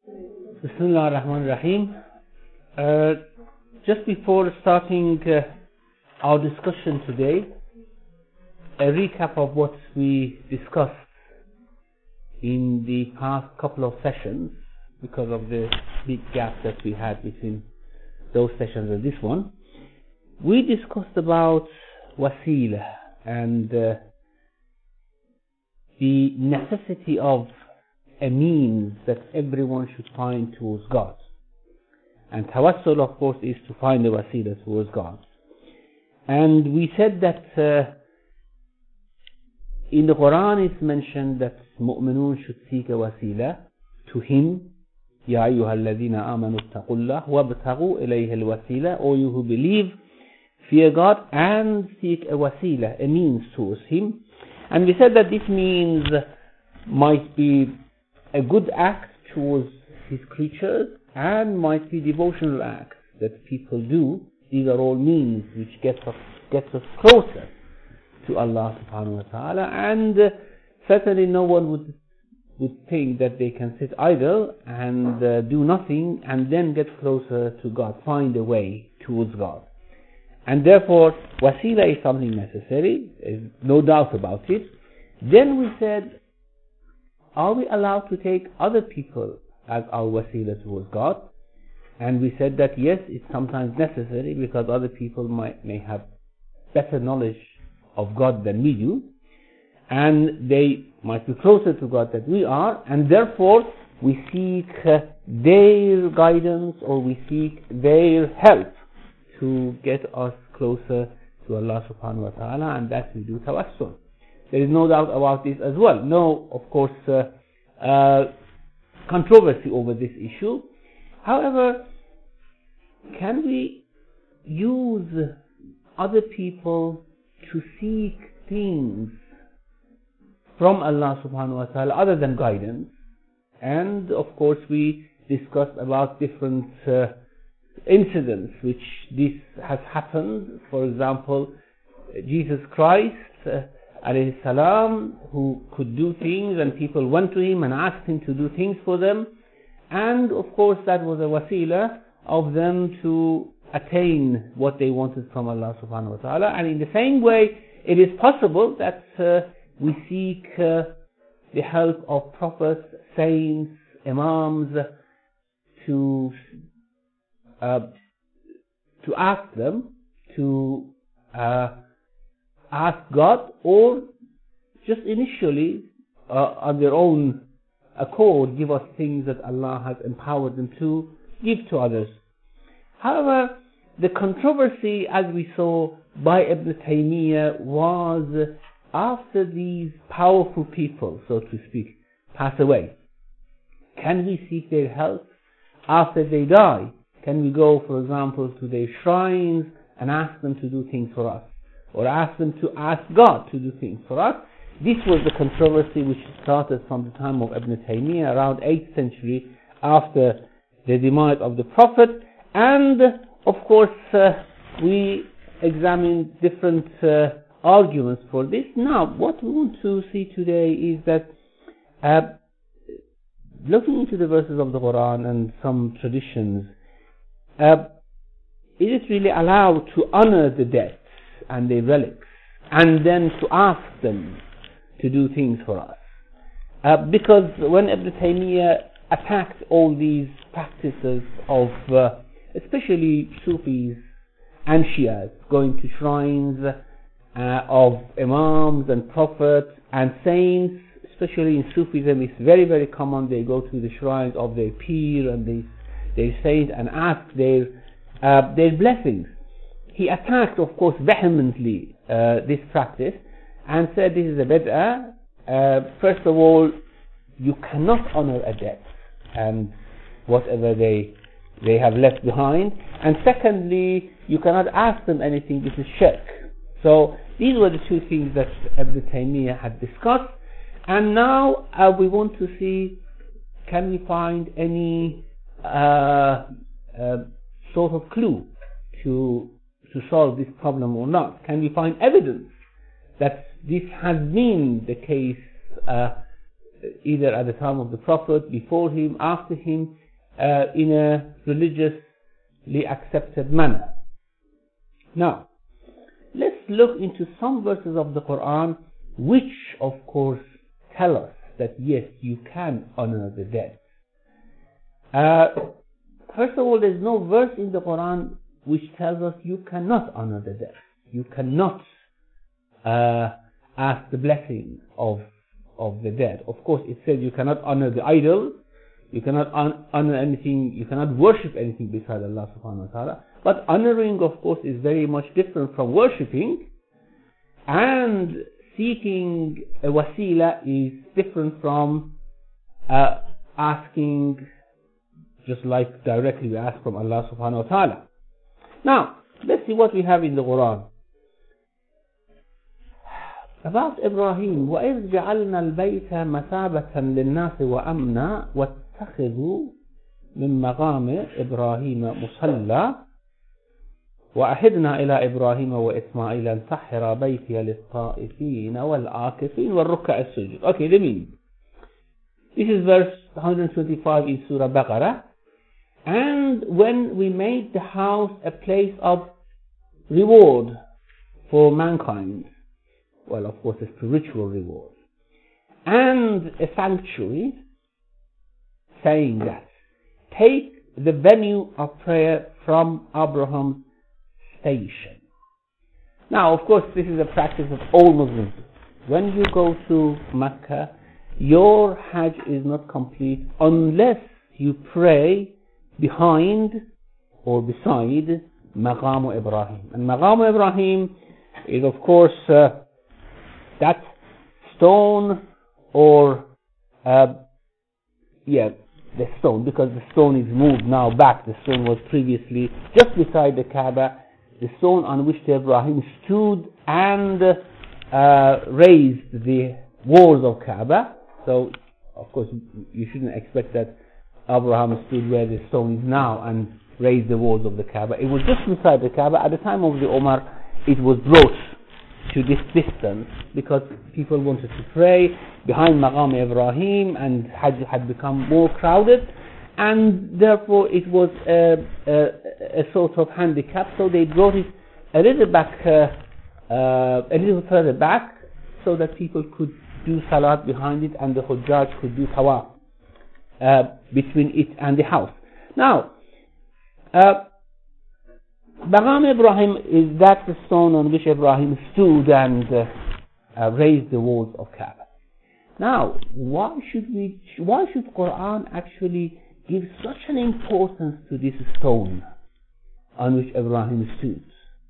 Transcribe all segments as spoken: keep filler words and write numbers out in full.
Bismillah ar-Rahman ar-Rahim. Uh, just before starting uh, our discussion today, a recap of what we discussed in the past couple of sessions, because of the big gap that we had between those sessions and this one. We discussed about wasila and uh, the necessity of a means that everyone should find towards God. And tawassul, of course, is to find a wasila towards God. And we said that uh, in the Quran it's mentioned that mu'minun should seek a wasila to Him. Ya ayyuha alladhina amanu attaqullah wabtaghu ilayhi al-wasila. O you who believe, fear God and seek a wasila, a means towards Him. And we said that this means might be a good act towards His creatures and might be devotional acts that people do. These are all means which get us, gets us closer to Allah subhanahu wa ta'ala, and uh, certainly no one would would think that they can sit idle and uh, do nothing and then get closer to God, find a way towards God. And therefore wasila is something necessary, there's no doubt about it. Then we said, are we allowed to take other people as our wasila towards God? And we said that yes, it's sometimes necessary because other people might may have better knowledge of God than we do, and they might be closer to God than we are, and therefore we seek uh, their guidance or we seek their help to get us closer to Allah subhanahu wa ta'ala, and that we do tawassul. There is no doubt about this as well. No, of course, uh, uh, controversy over this issue. However, can we use other people to seek things from Allah subhanahu wa ta'ala other than guidance? And of course we discussed about different uh, incidents which this has happened. For example, Jesus Christ uh, alayhi salam, who could do things and people went to Him and asked Him to do things for them, and of course that was a wasila of them to attain what they wanted from Allah subhanahu wa ta'ala. And in the same way, it is possible that uh, we seek uh, the help of prophets, saints, imams, to uh, to ask them to uh, ask God, or just initially uh, on their own accord give us things that Allah has empowered them to give to others. However, the controversy, as we saw by Ibn Taymiyyah, was after these powerful people, so to speak, pass away. Can we seek their help after they die? Can we go, for example, to their shrines and ask them to do things for us? Or ask them to ask God to do things for us? This was the controversy which started from the time of Ibn Taymiyyah, around eighth century after the demise of the Prophet. And of course uh, we examined different uh, arguments for this. Now what we want to see today is that uh, looking into the verses of the Quran and some traditions, uh, is it really allowed to honor the dead and their relics and then to ask them to do things for us? Uh, because when Ibn Taymiyyah attacked all these practices of uh, especially Sufis and Shias, going to shrines uh, of imams and prophets and saints, especially in Sufism it's very very common, they go to the shrines of their peer and they, their saint and ask their uh, their blessings. He attacked, of course, vehemently uh, this practice and said this is a bid'ah. Uh, first of all, you cannot honor a dead and whatever they they have left behind, and secondly, you cannot ask them anything, this is shirk. So these were the two things that Ibn Taymiyyah had discussed, and now uh, we want to see, can we find any uh, uh, sort of clue to to solve this problem or not? Can we find evidence that this has been the case uh, either at the time of the Prophet, before him, after him, uh, in a religiously accepted manner. Now, let's look into some verses of the Quran which, of course, tell us that yes, you can honor the dead. Uh, first of all, there's no verse in the Quran which tells us you cannot honor the dead. You cannot uh, ask the blessing of of the dead. Of course, it says you cannot honor the idol, you cannot un- honor anything, you cannot worship anything besides Allah subhanahu wa ta'ala. But honoring, of course, is very much different from worshipping, and seeking a wasila is different from uh, asking, just like directly we ask from Allah subhanahu wa ta'ala. Now, let's see what we have in the Quran. About Ibrahim, وَإِذْ جَعَلْنَا الْبَيْتَ مَثَابَةً لِلنَّاسِ وَأَمْنًا وَاتَّخِذُوا مِنْ مَقَامِ إِبْرَاهِيمَ مُصَلًّى وَأَعِدْنَا إِلَى إِبْرَاهِيمَ وَإِسْمَاعِيلَ أَنْ طَهِّرَ بَيْتِيَ لِلطَّائِفِينَ وَالْعَاكِفِينَ وَالرُّكَّعِ السُّجُودِ. Okay, the meaning. This is verse one hundred twenty-five in Surah Baqarah. And when we made the house a place of reward for mankind, well, of course, a spiritual reward, and a sanctuary, saying that, take the venue of prayer from Abraham's station. Now, of course, this is a practice of all Muslims. When you go to Mecca, your Hajj is not complete unless you pray behind or beside Maqam Ibrahim. And Maqam Ibrahim is, of course, uh, that stone or uh, yeah, the stone, because the stone is moved now back. The stone was previously just beside the Kaaba, the stone on which Ibrahim stood and uh, raised the walls of Kaaba. So, of course, you shouldn't expect that Abraham stood where the stone is now and raised the walls of the Kaaba. It was just beside the Kaaba. At the time of the Umar, it was brought to this distance because people wanted to pray behind Maqam Ibrahim, and Hajj had become more crowded, and therefore it was a, a, a sort of handicap. So they brought it a little back, uh, uh, a little further back, so that people could do salat behind it, and the Hujjaj could do tawaf uh, between it and the house. Now, uh, Maqam Ibrahim is that the stone on which Ibrahim stood and uh, uh, raised the walls of Kaaba. Now, why should we? Why should Quran actually give such an importance to this stone on which Ibrahim stood,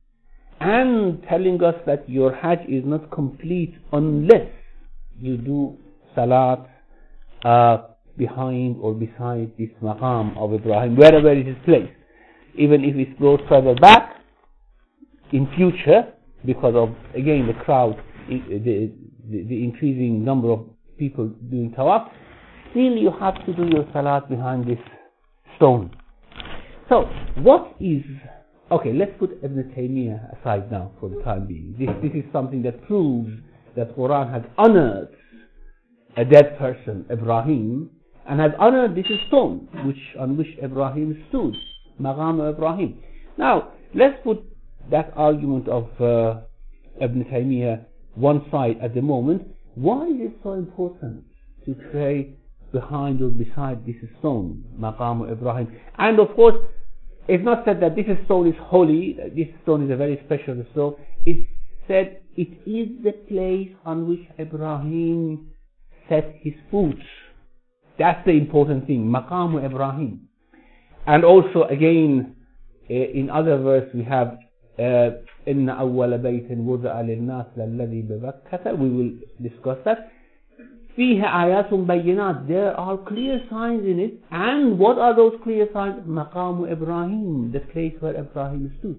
and telling us that your Hajj is not complete unless you do salat uh, behind or beside this Maqam of Ibrahim, wherever it is placed, even if it's brought further back in future because of, again, the crowd, the, the, the increasing number of people doing tawaf, still you have to do your salat behind this stone. So, what is... Okay, let's put Ibn Taymiyyah aside now for the time being. This, this is something that proves that Quran has honored a dead person, Ibrahim, and has honored this stone which on which Ibrahim stood, Maqam Ibrahim. Now, let's put that argument of uh, Ibn Taymiyyah one side at the moment. Why is it so important to pray behind or beside this stone, Maqam Ibrahim? And of course, it's not said that this stone is holy, this stone is a very special stone. It's said it is the place on which Ibrahim set his foot. That's the important thing, Maqam Ibrahim. And also again, in other verse we have إِنَّ أَوَّلَ بَيْتٍ وُضِعَ لِلنَّاسِ لَلَّذِي بِبَكَّةَ. We will discuss that. فِيهَ آيَاتٌ بَيِّنَاتٌ. There are clear signs in it. And what are those clear signs? Maqam Ibrahim, the place where Ibrahim stood.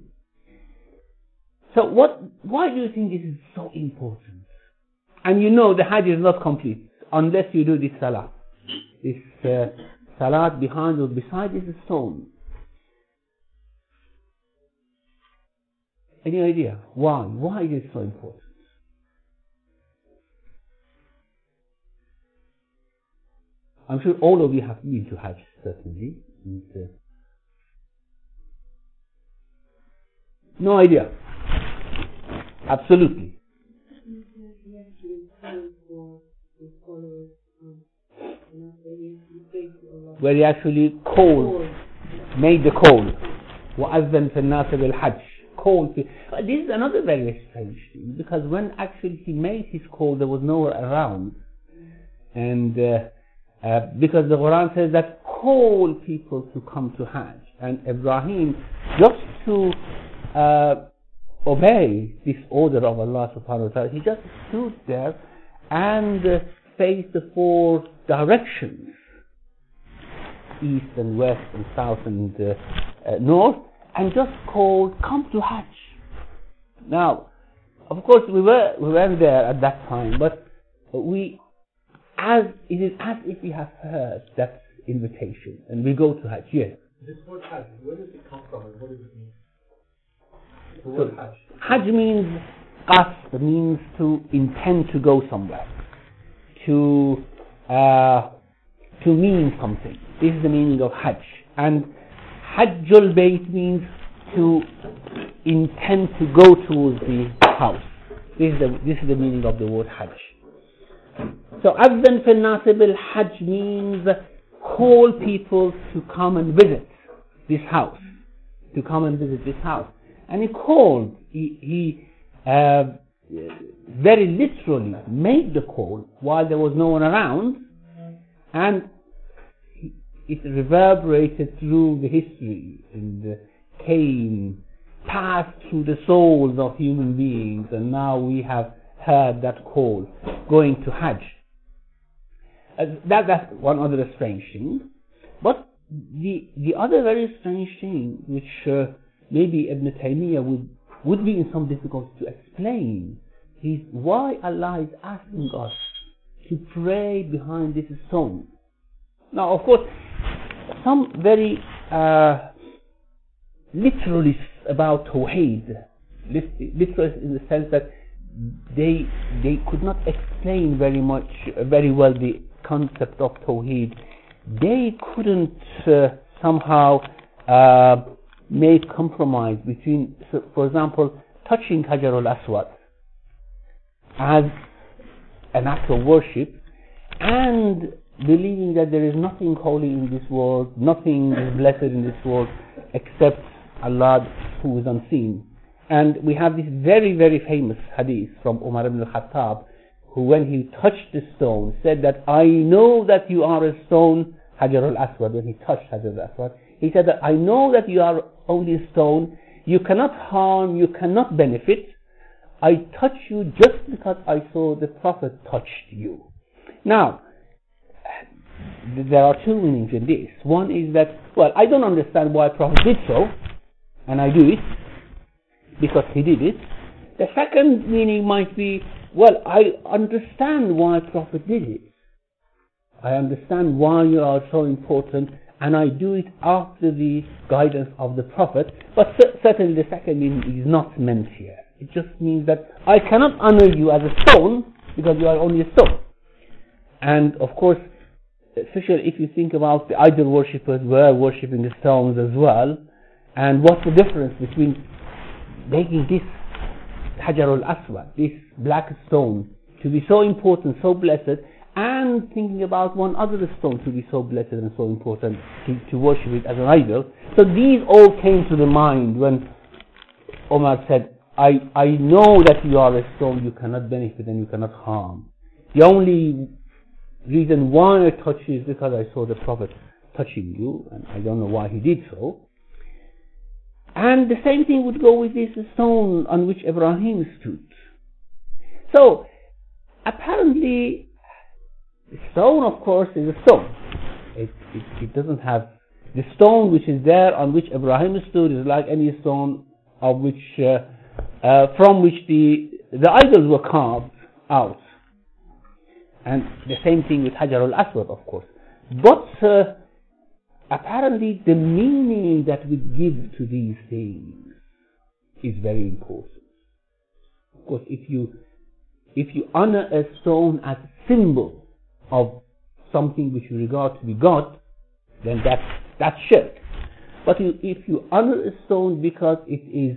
So what? Why do you think this is so important? And you know the Hajj is not complete unless you do this salah. This uh, salat behind or beside this stone. Any idea? Why? Why is it so important? I'm sure all of you have been to Hajj, certainly. And, uh, no idea. Absolutely. Where he actually called, made the call. وَأَذَّنْ فِي النَّاسِ بِالْحَجِّ. Called. This is another very strange thing, because when actually he made his call, there was no one around. And uh, uh, because the Quran says that call people to come to Hajj. And Ibrahim, just to uh, obey this order of Allah subhanahu wa ta'ala, he just stood there and uh, faced the four directions, east and west and south and uh, uh, north, and just called, come to Hajj. Now, of course, we were we weren't there at that time, but we, as it is as if we have heard that invitation, and we go to Hajj. Yes. This word Hajj, where does it come from, and what does it mean? The So, word Hajj. Hajj means qasd, means to intend to go somewhere, to uh, to mean something. This is the meaning of Hajj. And Hajjul Bayt means to intend to go towards the house. This is the, this is the meaning of the word Hajj. So Adhan fil Nasib al Hajj means call people to come and visit this house. To come and visit this house. And he called, he, he uh, very literally made the call while there was no one around, and it reverberated through the history and came, passed through the souls of human beings, and now we have heard that call, going to Hajj. Uh, that, that's one other strange thing. But the the other very strange thing, which uh, maybe Ibn Taymiyyah would, would be in some difficulty to explain, is why Allah is asking us to pray behind this stone. Now, of course, some very uh, literalists about Tawheed, literalists in the sense that they they could not explain very much, very well the concept of Tawheed. They couldn't uh, somehow uh, make compromise between, so for example, touching Hajar al-Aswad as an act of worship and believing that there is nothing holy in this world, nothing is blessed in this world except Allah who is unseen. And we have this very, very famous hadith from Umar ibn al-Khattab, who when he touched the stone said that, I know that you are a stone, Hajar al-Aswad. When he touched Hajar al-Aswad, he said that I know that you are only a stone, you cannot harm, you cannot benefit. I touch you just because I saw the Prophet touched you. Now, there are two meanings in this. One is that, well, I don't understand why Prophet did so, and I do it because he did it. The second meaning might be, well, I understand why Prophet did it. I understand why you are so important, and I do it after the guidance of the Prophet. But certainly the second meaning is not meant here. It just means that I cannot honor you as a stone because you are only a stone. And of course, especially if you think about the idol worshippers were worshipping the stones as well, and what's the difference between making this Hajar al-Aswad, this black stone, to be so important, so blessed, and thinking about one other stone to be so blessed and so important, to, to worship it as an idol. So these all came to the mind when Omar said, I, I know that you are a stone, you cannot benefit and you cannot harm. The only reason why I touch you is because I saw the Prophet touching you, and I don't know why he did so. And the same thing would go with this stone on which Ibrahim stood. So, apparently, the stone, of course, is a stone. It, it, it doesn't have... The stone which is there on which Ibrahim stood is like any stone of which, uh, uh, from which the, the idols were carved out. And the same thing with Hajar al-Aswad, of course. But uh, apparently the meaning that we give to these things is very important. Of course, if you if you honor a stone as a symbol of something which you regard to be God, then that's, that's shirk. But you, if you honor a stone because it is,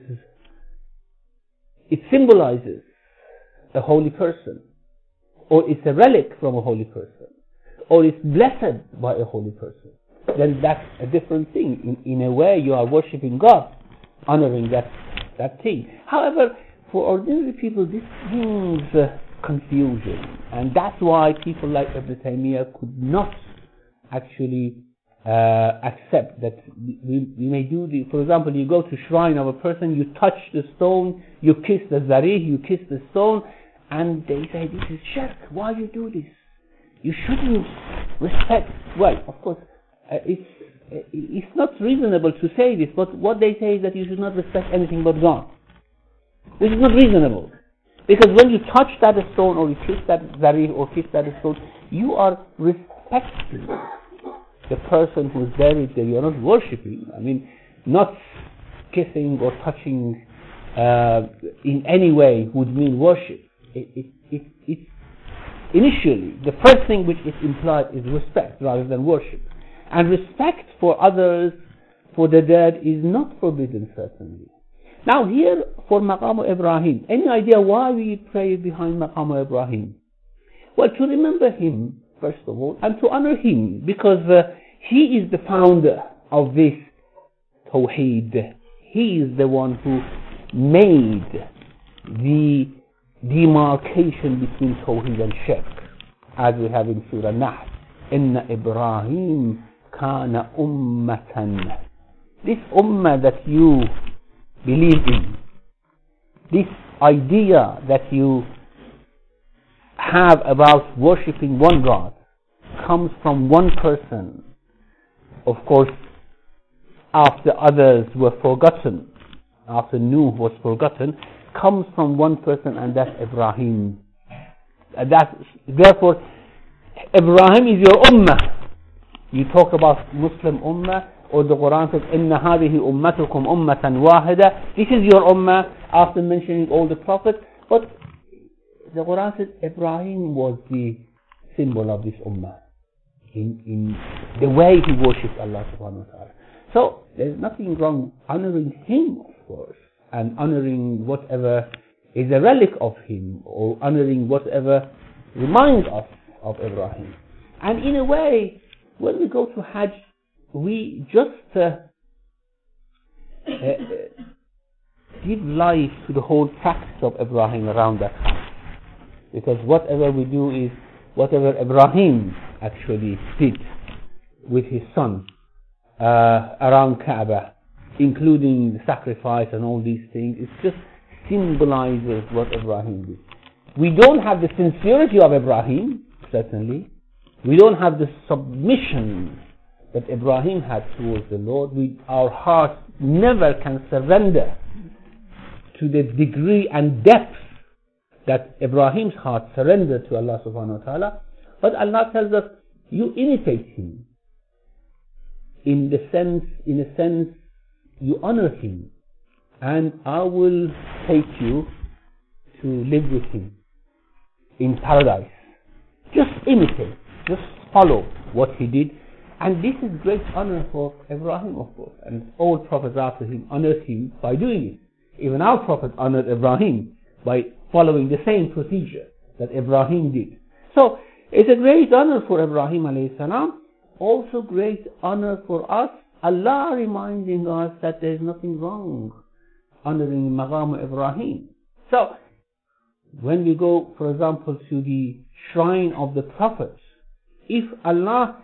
it symbolizes a holy person, or it's a relic from a holy person, or it's blessed by a holy person, then that's a different thing. In, in a way, you are worshipping God, honoring that, that thing. However, for ordinary people, this brings uh, confusion, and that's why people like Ibn Taymiyyah could not actually uh, accept that we, we may do the, for example, you go to shrine of a person, you touch the stone, you kiss the zarih, you kiss the stone, and they say, this is shirk, why you do this? You shouldn't respect, well, of course, uh, it's, uh, it's not reasonable to say this, but what they say is that you should not respect anything but God. This is not reasonable. Because when you touch that stone, or you kiss that zarih, or kiss that stone, you are respecting the person who is buried there. You are not worshipping. I mean, not kissing or touching uh, in any way would mean worship. It, it, it, it, initially, the first thing which is implied is respect rather than worship. And respect for others, for the dead, is not forbidden, certainly. Now here, for Maqam Ibrahim, any idea why we pray behind Maqam Ibrahim? Well, to remember him, first of all, and to honor him, because uh, he is the founder of this Tawheed. He is the one who made the demarcation between Tawheed and Shirk, as we have in Surah Nahl. Inna Ibrahim kana ummatan. This ummah that you believe in, this idea that you have about worshipping one God, comes from one person. Of course, after others were forgotten, after Nuh was forgotten, comes from one person, and that's Ibrahim. And that's, therefore, Ibrahim is your ummah. You talk about Muslim ummah, or the Quran says, إِنَّ هَذِهِ أُمَّتُكُمْ أُمَّةً وَاحِدَةً. This is your ummah, after mentioning all the prophets. But the Quran says Ibrahim was the symbol of this ummah, in, in the way he worshipped Allah subhanahu wa ta'ala. So, there's nothing wrong honoring him, of course, and honoring whatever is a relic of him, or honoring whatever reminds us of Ibrahim. And in a way, when we go to Hajj, we just uh, uh, give life to the whole practice of Ibrahim around that house. Because whatever we do is whatever Ibrahim actually did with his son uh, around Kaaba, including the sacrifice and all these things. It just symbolizes what Ibrahim did. We don't have the sincerity of Ibrahim, certainly. We don't have the submission that Ibrahim had towards the Lord. We, our hearts never can surrender to the degree and depth that Ibrahim's heart surrendered to Allah subhanahu wa ta'ala. But Allah tells us, you imitate him. In the sense, in a sense, you honor him, and I will take you to live with him in paradise. Just imitate, just follow what he did. And this is great honor for Ibrahim, of course. And all prophets after him honored him by doing it. Even our prophet honored Ibrahim by following the same procedure that Ibrahim did. So, it's a great honor for Ibrahim alayhi salam. Also great honor for us. Allah reminding us that there is nothing wrong honoring Maqam Ibrahim. So, when we go, for example, to the shrine of the prophets, if Allah,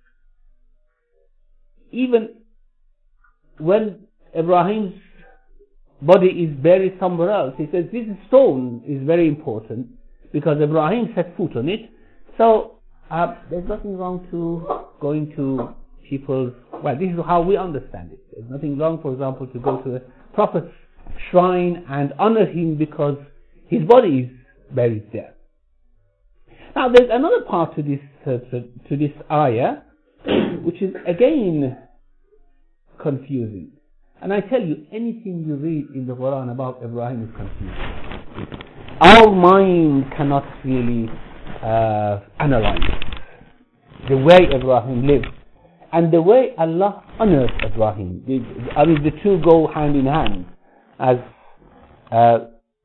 even when Ibrahim's body is buried somewhere else, he says this stone is very important because Ibrahim set foot on it. So uh, there's nothing wrong to going to people's, well, this is how we understand it. There's nothing wrong, for example, to go to a prophet's shrine and honor him because his body is buried there. Now there's another part to this uh, to, to this ayah which is again confusing. And I tell you, anything you read in the Quran about Ibrahim is confusing. Our mind cannot really uh, analyze it. the way Ibrahim lived, and the way Allah honors Ibrahim. The, I mean, the two go hand in hand. As uh,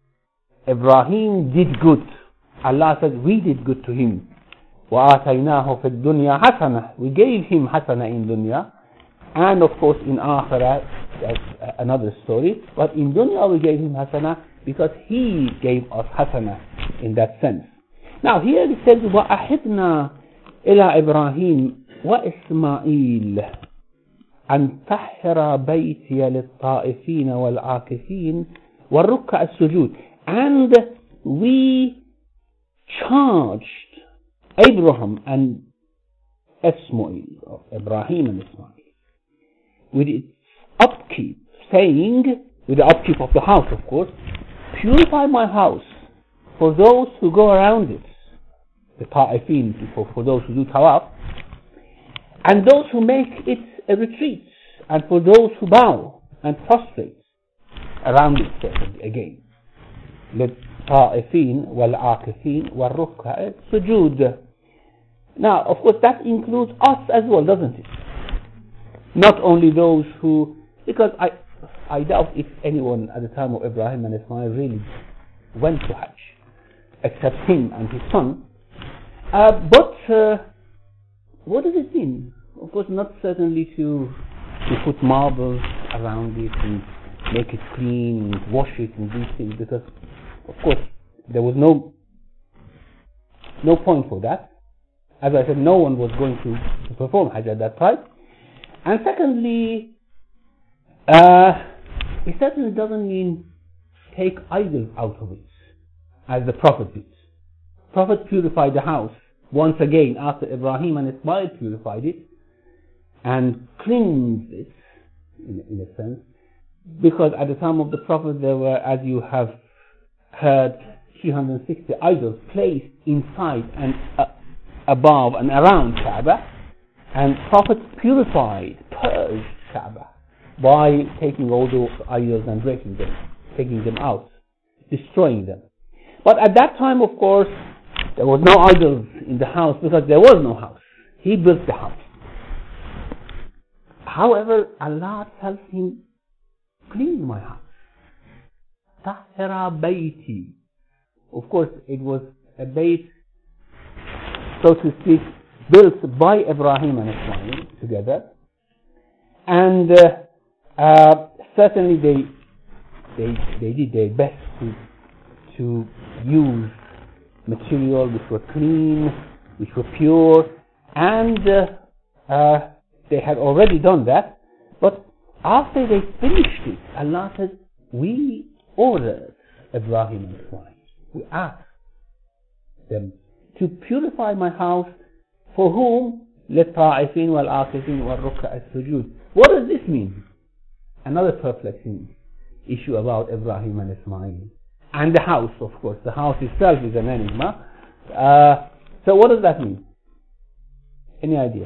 Ibrahim did good, Allah says we did good to him. وَآتَيْنَاهُ فِي الدُّنْيَا حَسَنَةً. We gave him hasana in dunya, and of course in akhirah, that's another story. But in dunya we gave him hasana because he gave us hasana in that sense. Now here it says وَأَحِدْنَا إِلَىٰ إِبْرَاهِيمَ وَإِسْمَاعِيلَ أَنْ تَحِّرَ بَيْتِيَ لِلطَّائِفِينَ وَالْعَاكِفِينَ وَالرُّكَّعِ السُّجُودِ. And we charged Abraham and Ismail, or Ibrahim and Ismail, with its upkeep, saying, with the upkeep of the house of course, purify my house for those who go around it, the ta'ifin, for, for those who do tawaf, and those who make it a retreat, and for those who bow and prostrate around it again. للطائفين والعاكفين والركع السجود. Now, of course, that includes us as well, doesn't it? Not only those who, because I, I doubt if anyone at the time of Ibrahim and Ismail really went to Hajj, except him and his son. Uh, but uh, what does it mean? Of course, not certainly to to put marbles around it and make it clean and wash it and these things, because of course there was no no point for that. As I said, no one was going to, to perform Hajj at that time. And secondly, uh, it certainly doesn't mean take idols out of it, as the Prophet did. Prophet purified the house once again after Ibrahim and Ismail purified it and cleansed it, in, in a sense, because at the time of the Prophet there were, as you have heard, three hundred sixty idols placed inside and uh, above and around Kaaba, and Prophet purified, purged Kaaba by taking all those idols and breaking them, taking them out, destroying them. But at that time, of course, there was no idols in the house because there was no house. He built the house. However, Allah tells him, clean my house. Tahira bayti. Of course, it was a bayt, so to speak, built by Ibrahim and Ismail together. And uh, uh, certainly they, they, they did their best to, to use material which were clean, which were pure, and uh, uh, they had already done that. But after they finished it, Allah said, we ordered Ibrahim and Ismail, we asked them to purify my house, for whom? لِلطَّائِفِينَ وَالْعَاكِفِينَ وَالرُّكَّعِ السُّجُودِ. What does this mean? Another perplexing issue about Ibrahim and Ismail. And the house, of course. The house itself is an enigma. Uh, so what does that mean? Any idea?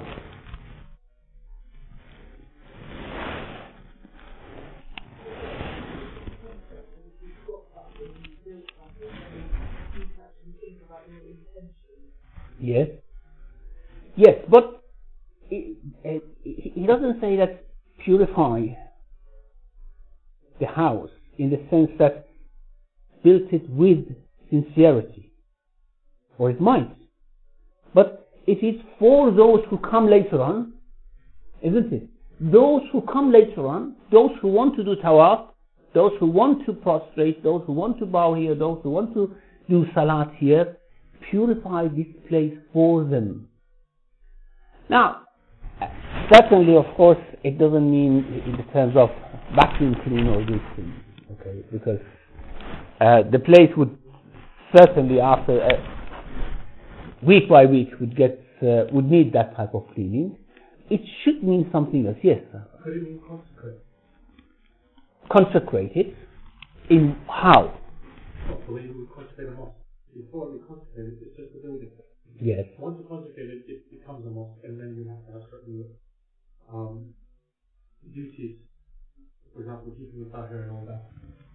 Yes. Yes, but it, it, he doesn't say that purify the house in the sense that built it with sincerity. Or it might. But it is for those who come later on, isn't it? Those who come later on, those who want to do tawaf, those who want to prostrate, those who want to bow here, those who want to do salat here, purify this place for them. Now, certainly, of course, it doesn't mean in the terms of vacuum clean or these things, okay? Because uh, the place would certainly, after uh, week by week, would get uh, would need that type of cleaning. It should mean something else, yes, sir. Could it mean consecrate? Consecrate it in how? The way you would consecrate a mosque. Before we consecrate it, it's just a building. Yes. Once you consecrate it, it becomes a mosque, and then you have to have certain um, duties. For example, keeping the tahir and all that.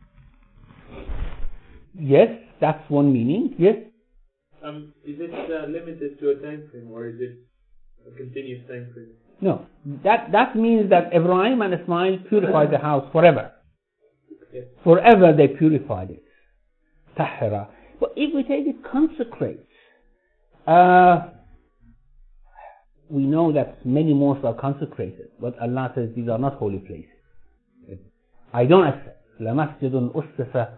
Yes, that's one meaning. Yes. Um, is it uh, limited to a time frame, or is it A continuous time frame. No, that that means that Ibrahim and Ismail purified the house forever. Yes. Forever they purified it. Tahira. But if we take it consecrate, uh, we know that many mosques are consecrated, but Allah says these are not holy places. I don't accept. لمسجد أسس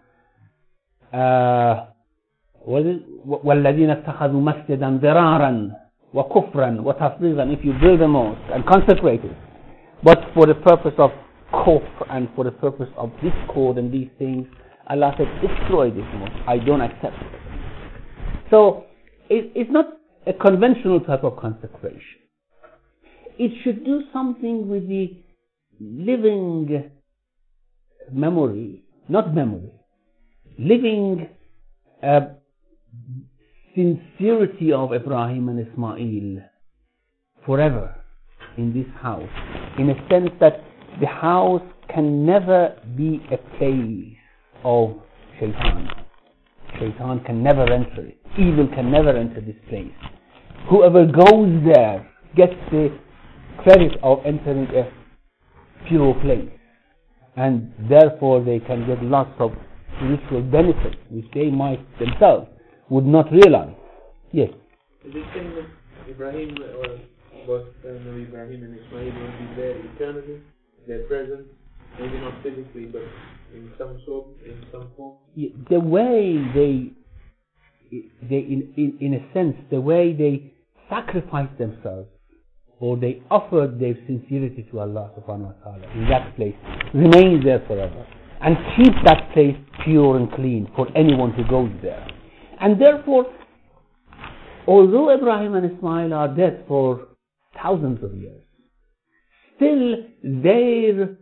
والذين اتخذوا مسجدا ضرارا وكفرا وتفريغا. If you build a mosque and consecrate it, but for the purpose of kufr and for the purpose of discord and these things, Allah said destroy this mosque. I don't accept it. So it, it's not a conventional type of consecration. It should do something with the living memory, not memory, living uh, sincerity of Ibrahim and Ismail forever in this house, in a sense that the house can never be a place of shaitan. Shaitan can never enter it. Evil can never enter this place. Whoever goes there gets the credit of entering a pure place, and therefore they can get lots of spiritual benefits which they might themselves would not realize. Yes. Is it saying that Ibrahim or both uh, Ibrahim and Ismail will be there eternally? They're present, maybe not physically, but in some sort, in some form. Yeah, the way they, they in, in in a sense, the way they sacrifice themselves, or they offered their sincerity to Allah subhanahu wa ta'ala in that place, remains there forever, and keep that place pure and clean for anyone who goes there. And therefore, although Ibrahim and Ismail are dead for thousands of years, still their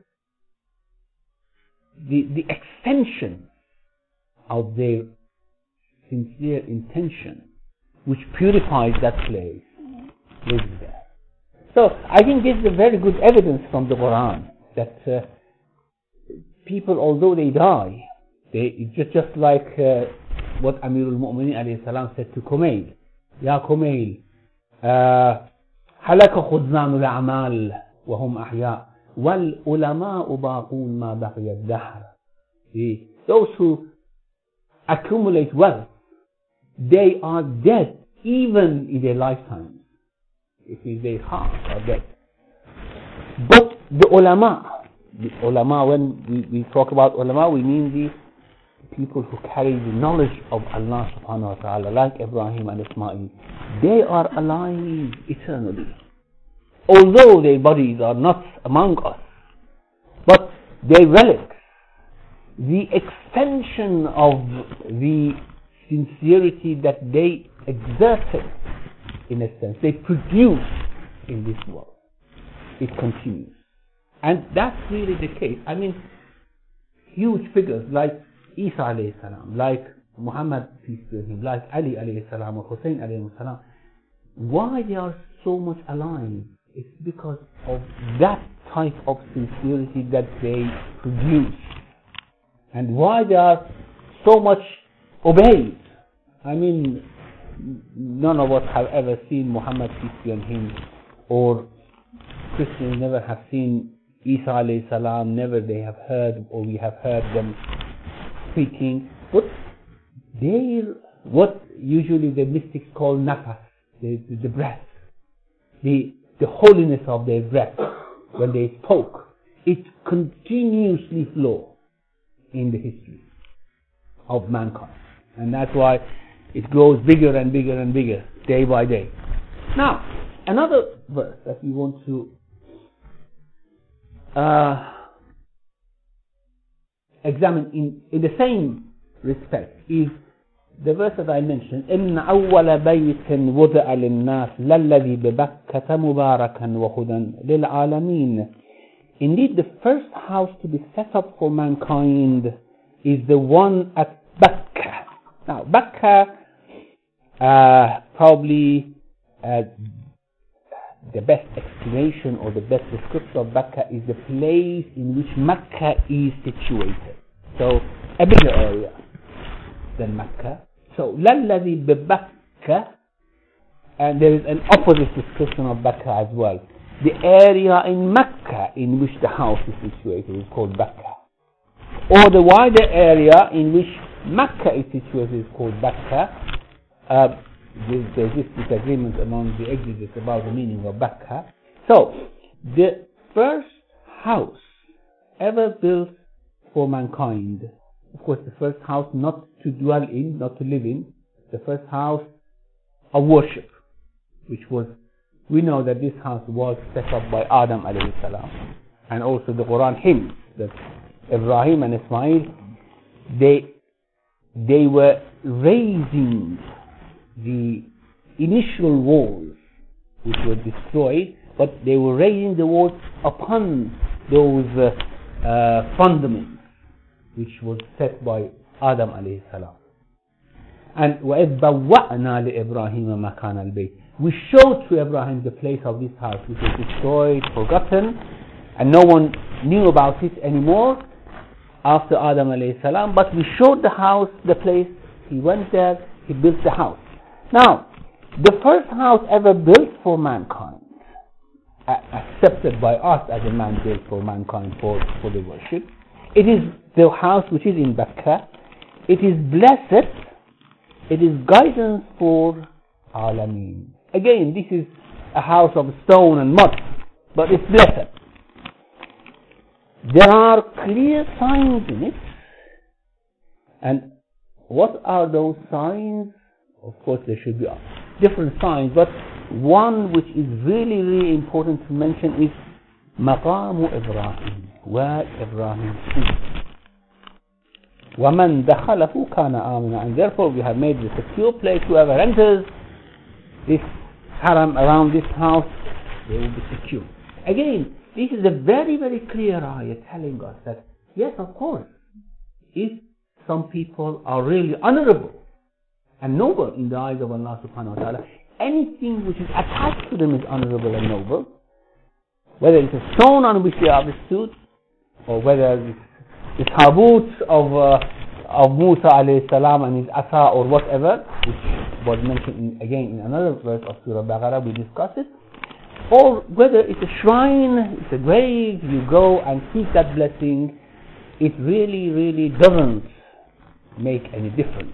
the, the extension of their sincere intention, which purifies that place, is there. So I think this is a very good evidence from the Quran that uh, people, although they die, they it's just just like uh, what Amirul Mu'minin alayhi salam said to Kumail, Ya Kumail, halaka khudnanu al-a'mal wa hum ahya wal ulama'u baqun ma baqiya ad-dahr. Those who accumulate wealth, they are dead even in their lifetime. It is their hearts are dead. But the ulama, the ulama, when we, we talk about ulama, we mean the people who carry the knowledge of Allah subhanahu wa ta'ala, like Ibrahim and Ismail. They are alive eternally. Although their bodies are not among us, but their relics, the extension of the sincerity that they exerted, in a sense, they produce in this world, it continues. And that's really the case. I mean, huge figures like Isa alayhi salam, like Muhammad, peace be with him, like Ali alayhi salam, or Hussein alayhi salam, why they are so much alive? It's because of that type of sincerity that they produce. And why they are so much obeyed. I mean, none of us have ever seen Muhammad, peace be on him, or Christians never have seen Isa alayhi salam, never they have heard, or we have heard them speaking. But they, what usually the mystics call nafas, the, the, the breath, the, the holiness of their breath, when they spoke, it continuously flows in the history of mankind. And that's why it grows bigger and bigger and bigger day by day. Now, another verse that we want to uh, examine in, in the same respect is the verse that I mentioned, إِنَّ أَوَّلَ بَيْتٍ وُضِعَ لِلنَّاسِ لَلَّذِي بِبَكَّةَ مُبَارَكًا وَهُدًى لِلْعَالَمِينَ. Indeed, the first house to be set up for mankind is the one at Bakkah. Now, Bakkah, uh, probably uh, the best explanation or the best description of Bakkah is the place in which Mecca is situated. So, a bigger area than Mecca. So, لَلَّذِي بِبَكَّةَ and there is an opposite description of Bakka as well. The area in Mecca in which the house is situated is called Bakka, or the wider area in which Mecca is situated is called Bakka. Uh, there's this disagreement among the exegetes about the meaning of Bakka. So, the first house ever built for mankind, of course the first house not to dwell in, not to live in, the first house of worship, which was, we know that this house was set up by Adam alayhi salam, and also the Quran hymns that Ibrahim and Ismail, they they were raising the initial walls which were destroyed, but they were raising the walls upon those uh, uh, fundaments which was set by Adam alayhi salam. And وَإِذْ بَوَّأْنَا لِإِبْرَاهِيمَ مَكَانَ الْبَيْتِ, we showed to Abraham the place of this house which was destroyed, forgotten, and no one knew about it anymore after Adam alayhi salam, but we showed the house, the place, he went there, he built the house. Now, the first house ever built for mankind, accepted by us as a man built for mankind for, for the worship, it is the house which is in Bakka. It is blessed, it is guidance for Alameen. Again, this is a house of stone and mud, but it's blessed. There are clear signs in it. And what are those signs? Of course, there should be different signs, but one which is really, really important to mention is Maqamu Ibrahim, where Ibrahim is. وَمَنْ دَخَلَهُ كَانَ آمِنًا, and therefore we have made this a secure place. Whoever enters this haram around this house, they will be secure. Again, this is a very, very clear ayah telling us that, yes, of course, if some people are really honorable and noble in the eyes of Allah subhanahu wa ta'ala, anything which is attached to them is honorable and noble, whether it's a stone on which they are stood, or whether it's the tabut of uh, of Musa alayhi salam and his asa or whatever, which was mentioned in, again in another verse of Surah Baqarah, we discuss it, or whether it's a shrine, it's a grave, you go and seek that blessing, it really, really doesn't make any difference.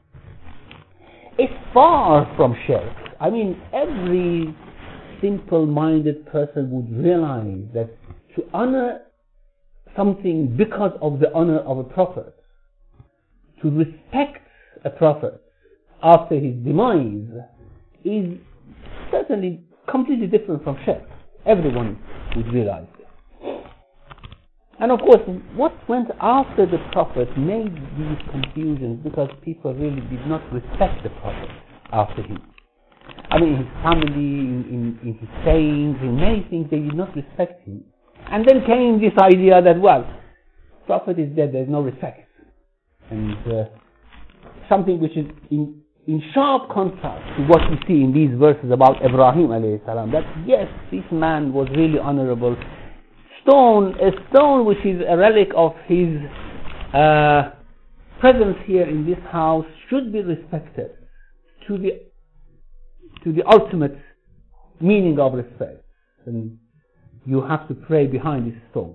It's far from shirk. I mean, every simple-minded person would realize that to honor something because of the honor of a prophet, to respect a prophet after his demise, is certainly completely different from shirk. Everyone would realize this. And of course, what went after the prophet made these confusions, because people really did not respect the prophet after him. I mean, his family, in, in, in his sayings, in many things, they did not respect him. And then came this idea that, well, prophet is dead, there is no respect. And uh, something which is in, in sharp contrast to what we see in these verses about Ibrahim alayhi salam, that yes, this man was really honorable. Stone, a stone which is a relic of his uh, presence here in this house, should be respected to the to the ultimate meaning of respect. And you have to pray behind this stone.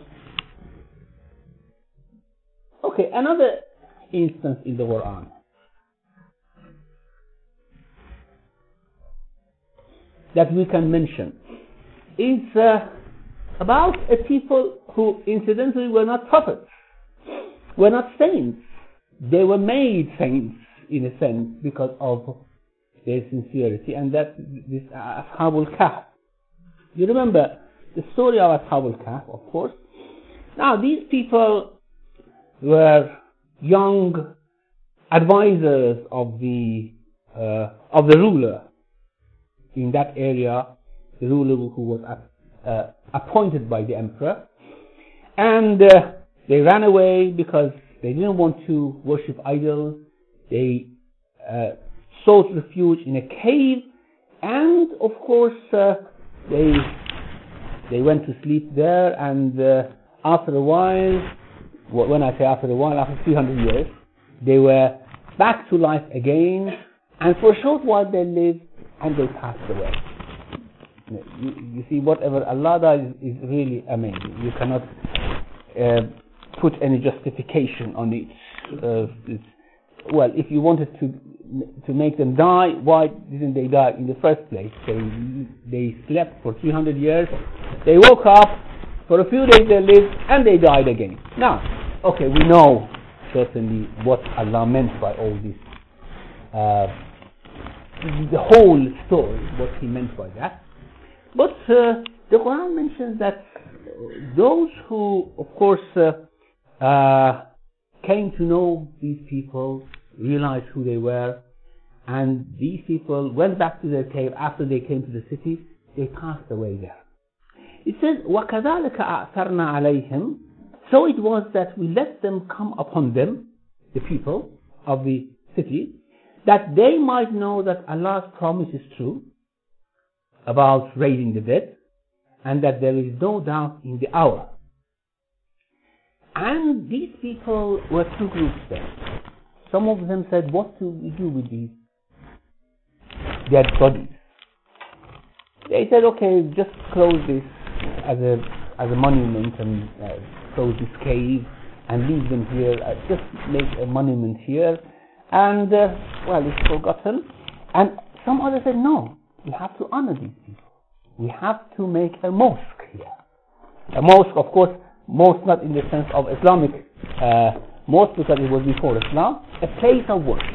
Okay, another instance in the Quran. That we can mention is uh, about a people who incidentally were not prophets, were not saints. They were made saints in a sense because of their sincerity, and that this Ashab al-Kahf. You remember the story of Ashab al-Kahf, of course. Now these people were young advisors of the uh, of the ruler in that area, the ruler who was uh, appointed by the emperor, and uh, they ran away because they didn't want to worship idols. They uh, sought refuge in a cave, and of course uh, they they went to sleep there, and uh, after a while, when I say after a while, after three hundred years, they were back to life again, and for a short while they lived, and they passed away. You, you see, whatever Allah does is, is really amazing. You cannot uh, put any justification on it. Uh, it's, well, if you wanted to to make them die, why didn't they die in the first place? They they slept for three hundred years. They woke up for a few days. They lived and they died again. Now, okay, we know certainly what Allah meant by all this. Uh, the whole story, what He meant by that. But uh, the Quran mentions that those who, of course, uh, uh, came to know these people, realized who they were, and these people went back to their cave after they came to the city, they passed away there. It says, وَكَذَلِكَ أَعْثَرْنَا عَلَيْهِمْ. So it was that we let them come upon them, the people of the city, that they might know that Allah's promise is true about raising the dead, and that there is no doubt in the hour. And these people were two groups there. Some of them said, what do we do with these dead bodies? They said, okay, just close this as a as a monument and uh, close this cave and leave them here. Uh, just make a monument here, and uh, well, it's forgotten. And some others said, no, we have to honor these people. We have to make a mosque here. A mosque, of course, mosque not in the sense of Islamic uh, mosque, because it was before Islam, a place of worship.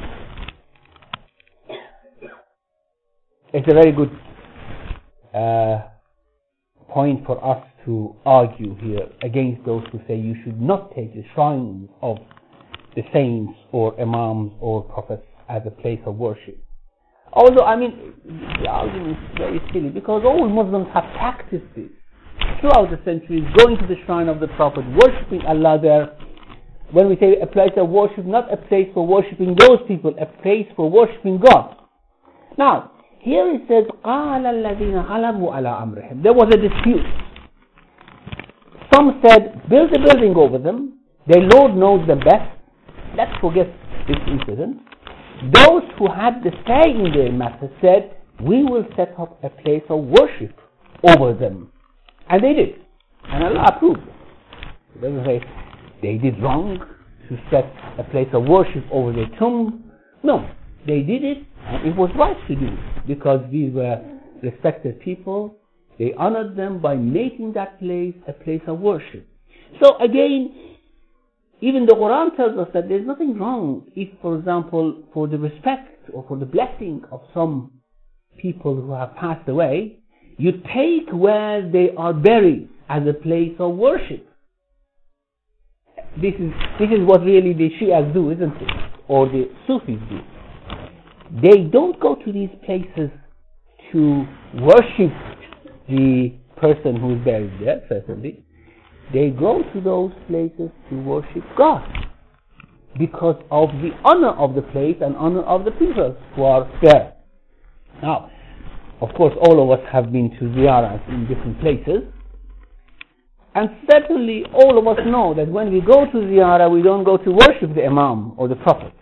It's a very good uh, point for us to argue here against those who say you should not take the shrines of the saints or imams or prophets as a place of worship. Although, I mean, the argument is very silly, because all Muslims have practiced this throughout the centuries, going to the shrine of the Prophet, worshipping Allah there. When we say a place of worship, not a place for worshipping those people, a place for worshipping God. Now, here it says, قَالَ الَّذِينَ غَلَبُوا عَلَىٰ أَمْرِهِمْ. There was a dispute. Some said, build a building over them. Their Lord knows them best. Let's forget this incident. Those who had the say in their matter said, we will set up a place of worship over them. And they did. And Allah approved. It doesn't say they did wrong to set a place of worship over their tomb. No, they did it, and it was right to do it, because these were respected people. They honored them by making that place a place of worship. So again, even the Quran tells us that there's nothing wrong if, for example, for the respect or for the blessing of some people who have passed away, you take where they are buried as a place of worship. This is this is what really the Shias do, isn't it? Or the Sufis do. They don't go to these places to worship the person who is buried there, certainly. They go to those places to worship God because of the honor of the place and honor of the people who are there. Now, of course, all of us have been to ziyaras in different places, and certainly all of us know that when we go to ziyarah, we don't go to worship the Imam or the Prophet.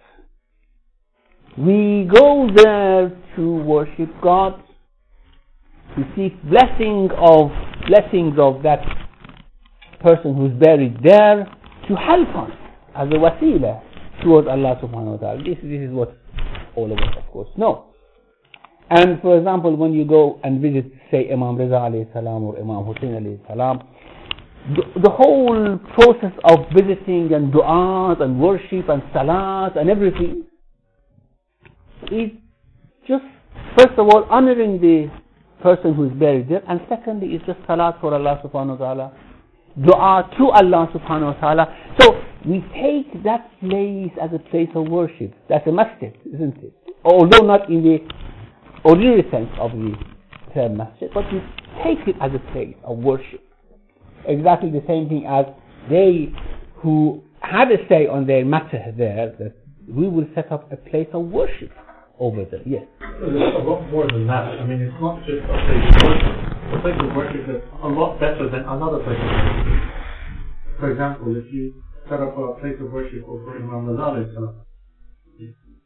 We go there to worship God, to seek blessing of blessings of that person who's buried there, to help us as a wasila towards Allah subhanahu wa ta'ala. This, this is what all of us, of course, know. And for example, when you go and visit, say, Imam Reza alayhi salam or Imam Hussein alayhi salam, the, the whole process of visiting and du'as and worship and salat and everything is just, first of all, honoring the person who is buried there, and secondly, is just salat for Allah subhanahu wa ta'ala, dua to Allah subhanahu wa ta'ala. So we take that place as a place of worship. That's a masjid, isn't it? Although not in the ordinary sense of the term masjid, but we take it as a place of worship. Exactly the same thing as they who had a say on their matter there, that we will set up a place of worship over there. Yes. There's a lot more than that. I mean, it's not just a place of worship. A place of worship is a lot better than another place of worship. For example, if you set up a place of worship over Imam Reza,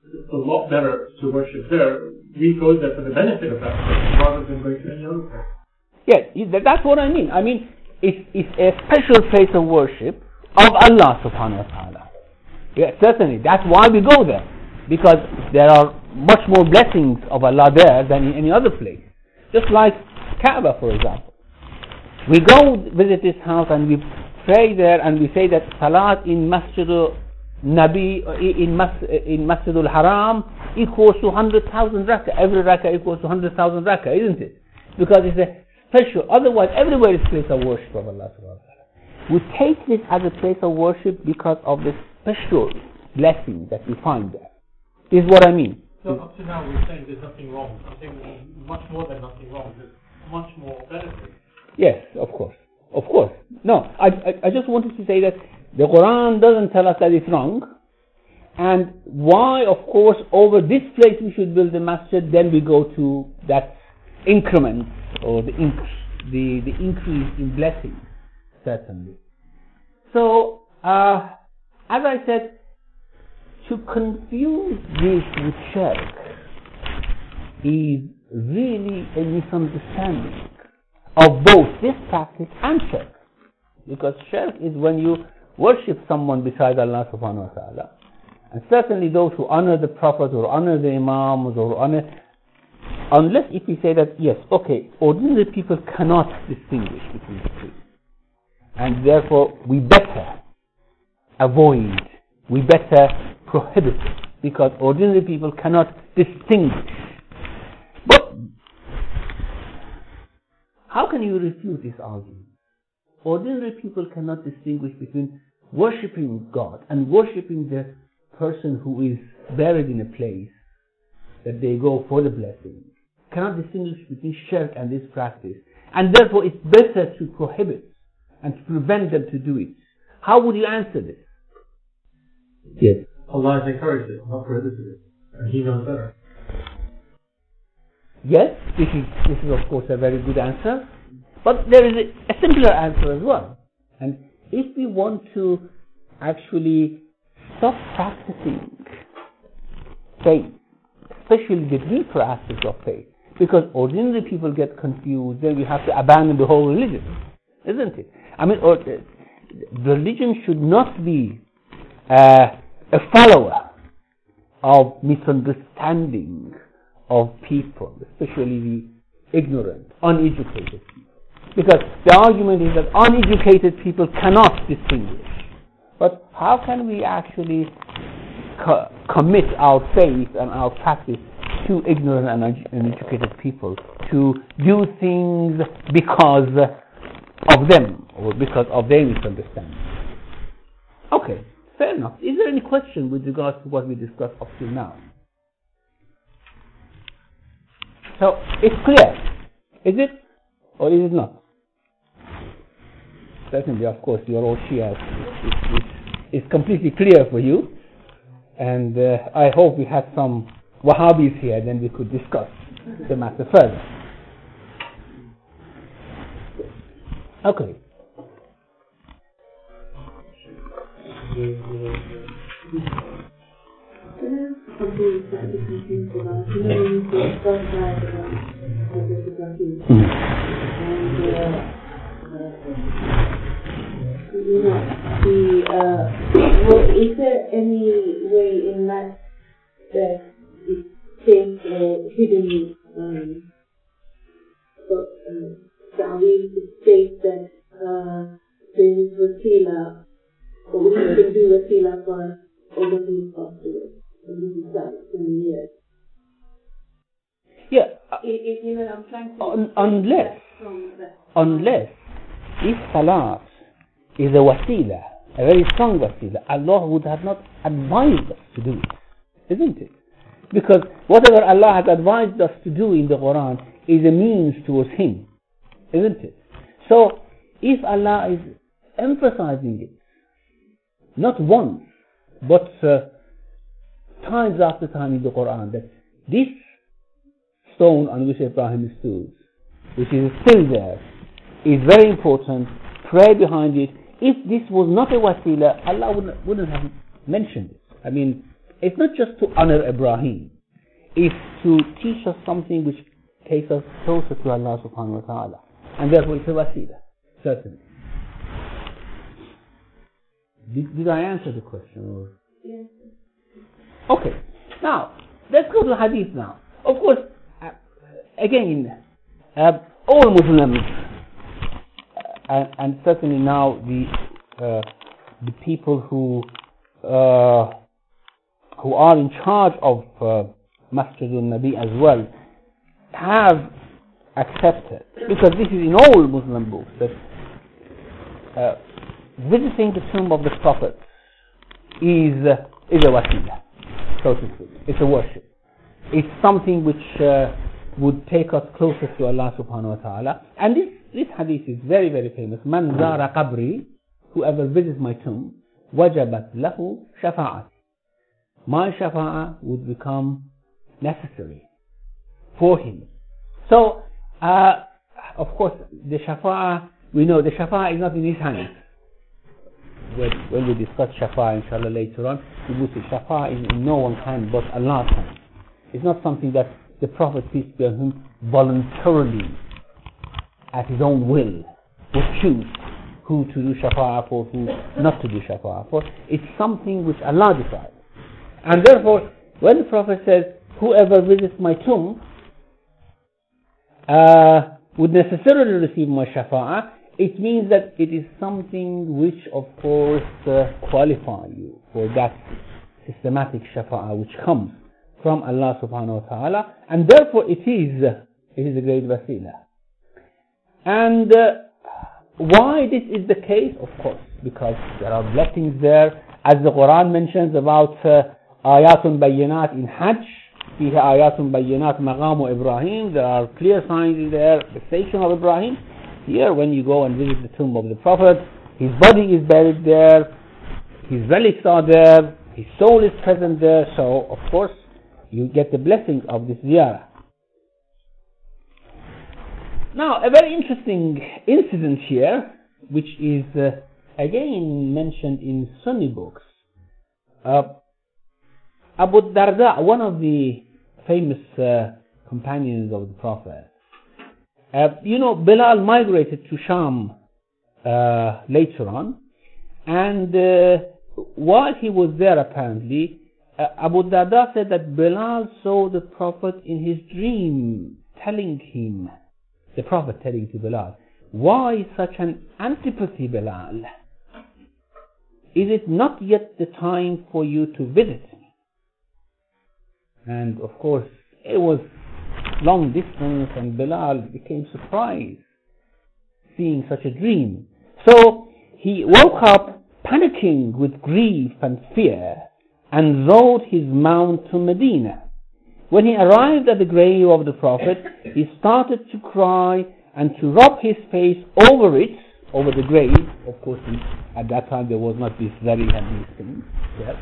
it's a lot better to worship there. We go there for the benefit of that person rather than going to any other place. Yeah, that's what I mean. I mean, it's, it's a special place of worship of Allah subhanahu wa ta'ala. Yeah, certainly. That's why we go there. Because there are much more blessings of Allah there than in any other place. Just like Kaaba, for example. We go visit this house and we pray there and we say that Salat in Masjid Nabi, in, Mas, in Masjid al-Haram equals to one hundred thousand rak'ah. Every rak'ah equals to one hundred thousand rak'ah, isn't it? Because it's a special, otherwise everywhere is a place of worship of Allah subhanahu wa ta'ala. We take this as a place of worship because of the special blessing that we find there. Is what I mean. So up to now we're saying there's nothing wrong. I think much more than nothing wrong. There's much more benefit. Yes, of course. Of course. No, I, I, I just wanted to say that the Quran doesn't tell us that it's wrong. And why, of course, over this place we should build a masjid, then we go to that increment or the, inc- the, the increase in blessings, certainly. So, uh, as I said, to confuse this with shirk is really a misunderstanding of both this practice and shirk. Because shirk is when you worship someone besides Allah subhanahu wa ta'ala. And certainly those who honor the Prophet or honor the Imams or honor, unless if we say that, yes, okay, ordinary people cannot distinguish between the two. And therefore we better avoid, we better prohibit it, because ordinary people cannot distinguish. But how can you refute this argument? Ordinary people cannot distinguish between worshipping God and worshipping the person who is buried in a place that they go for the blessing. Cannot distinguish between shirk and this practice. And therefore it's better to prohibit and to prevent them to do it. How would you answer this? Yes. Allah has encouraged it, not prohibited it. And He knows better. Yes, this is, this is of course a very good answer. But there is a, a simpler answer as well. And if we want to actually stop practicing faith, especially the deeper aspects of faith, because ordinary people get confused, then we have to abandon the whole religion, isn't it? I mean, or, uh, religion should not be uh, a follower of misunderstanding of people, especially the ignorant, uneducated people. Because the argument is that uneducated people cannot distinguish. But how can we actually co- commit our faith and our practice to ignorant and uneducated people to do things because of them or because of their misunderstanding? Okay, fair enough. Is there any question with regards to what we discussed up till now? So, it's clear. Is it? Or is it not? Certainly, of course, your old Shia is, is, is completely clear for you. And uh, I hope we had some Wahhabis here, then we could discuss the matter further. Okay. You know, the, uh, well, is there any way in that that it takes a hidden um, but, uh, Ta'wil to state that uh, there is wasila, or we can do wasila for all the things possible, and this is that in the year? Yeah. Uh, it, it, you know, I'm trying to... Un- unless, unless, if salat is a wasila, a very strong wasila, Allah would have not advised us to do it, isn't it? Because whatever Allah has advised us to do in the Quran is a means towards Him, isn't it? So, if Allah is emphasizing it, not once, but uh, times after time in the Quran, that this stone on which Ibrahim stood, which is still there, is very important, pray behind it. If this was not a wasila, Allah wouldn't, wouldn't have mentioned it. I mean, it's not just to honor Ibrahim, it's to teach us something which takes us closer to Allah subhanahu wa ta'ala. And therefore it's a wasila, certainly. Did, did I answer the question? Or? Yes. Okay, now, let's go to the hadith now. Of course, uh, again, uh, all Muslims, uh, and, and certainly now the uh, the people who uh, who are in charge of uh, Masjidul Nabi as well, have accepted, because this is in all Muslim books, that uh, visiting the tomb of the Prophet is uh, is a wasila, so to speak. It's a worship. It's something which uh, would take us closer to Allah subhanahu wa ta'ala. And this, this hadith is very, very famous. Man zara qabri, whoever visits my tomb, wajabat lahu shafa'at. My shafa'a would become necessary for him. So, uh, of course, the shafa'a, we know the shafa'a is not in his hands. When, when we discuss shafa'a, inshallah, later on, we will see shafa'a is in no one's hand but Allah's hand. It's not something that the Prophet, peace be on him, voluntarily, at his own will, would choose who to do shafa'a for, who not to do shafa'a for. It's something which Allah decides. And therefore, when the Prophet says, whoever visits my tomb uh, would necessarily receive my shafa'a, it means that it is something which, of course, uh, qualifies you for that systematic shafa'a which comes from Allah subhanahu wa ta'ala, and therefore it is, uh, it is a great wasila. And uh, why this is the case? Of course, because there are blessings there, as the Quran mentions about uh, ayatun bayyinat in Hajj, fiha ayatun bayyinat maqamu Ibrahim, there are clear signs in there, the station of Ibrahim. Here, when you go and visit the tomb of the Prophet, his body is buried there, his relics are there, his soul is present there, so of course you get the blessings of this ziyarah. Now, a very interesting incident here, which is uh, again mentioned in Sunni books. Uh, Abu Darda, one of the famous uh, companions of the Prophet, uh, you know, Bilal migrated to Sham uh, later on, and uh, while he was there apparently, uh, Abu Darda said that Bilal saw the Prophet in his dream, telling him, the Prophet telling to Bilal, why such an antipathy, Bilal? Is it not yet the time for you to visit me? And of course, it was long distance, and Bilal became surprised seeing such a dream. So he woke up panicking with grief and fear and rode his mount to Medina. When he arrived at the grave of the Prophet, he started to cry and to rub his face over it, over the grave. Of course, at that time there was not this very heavy thing. Yes.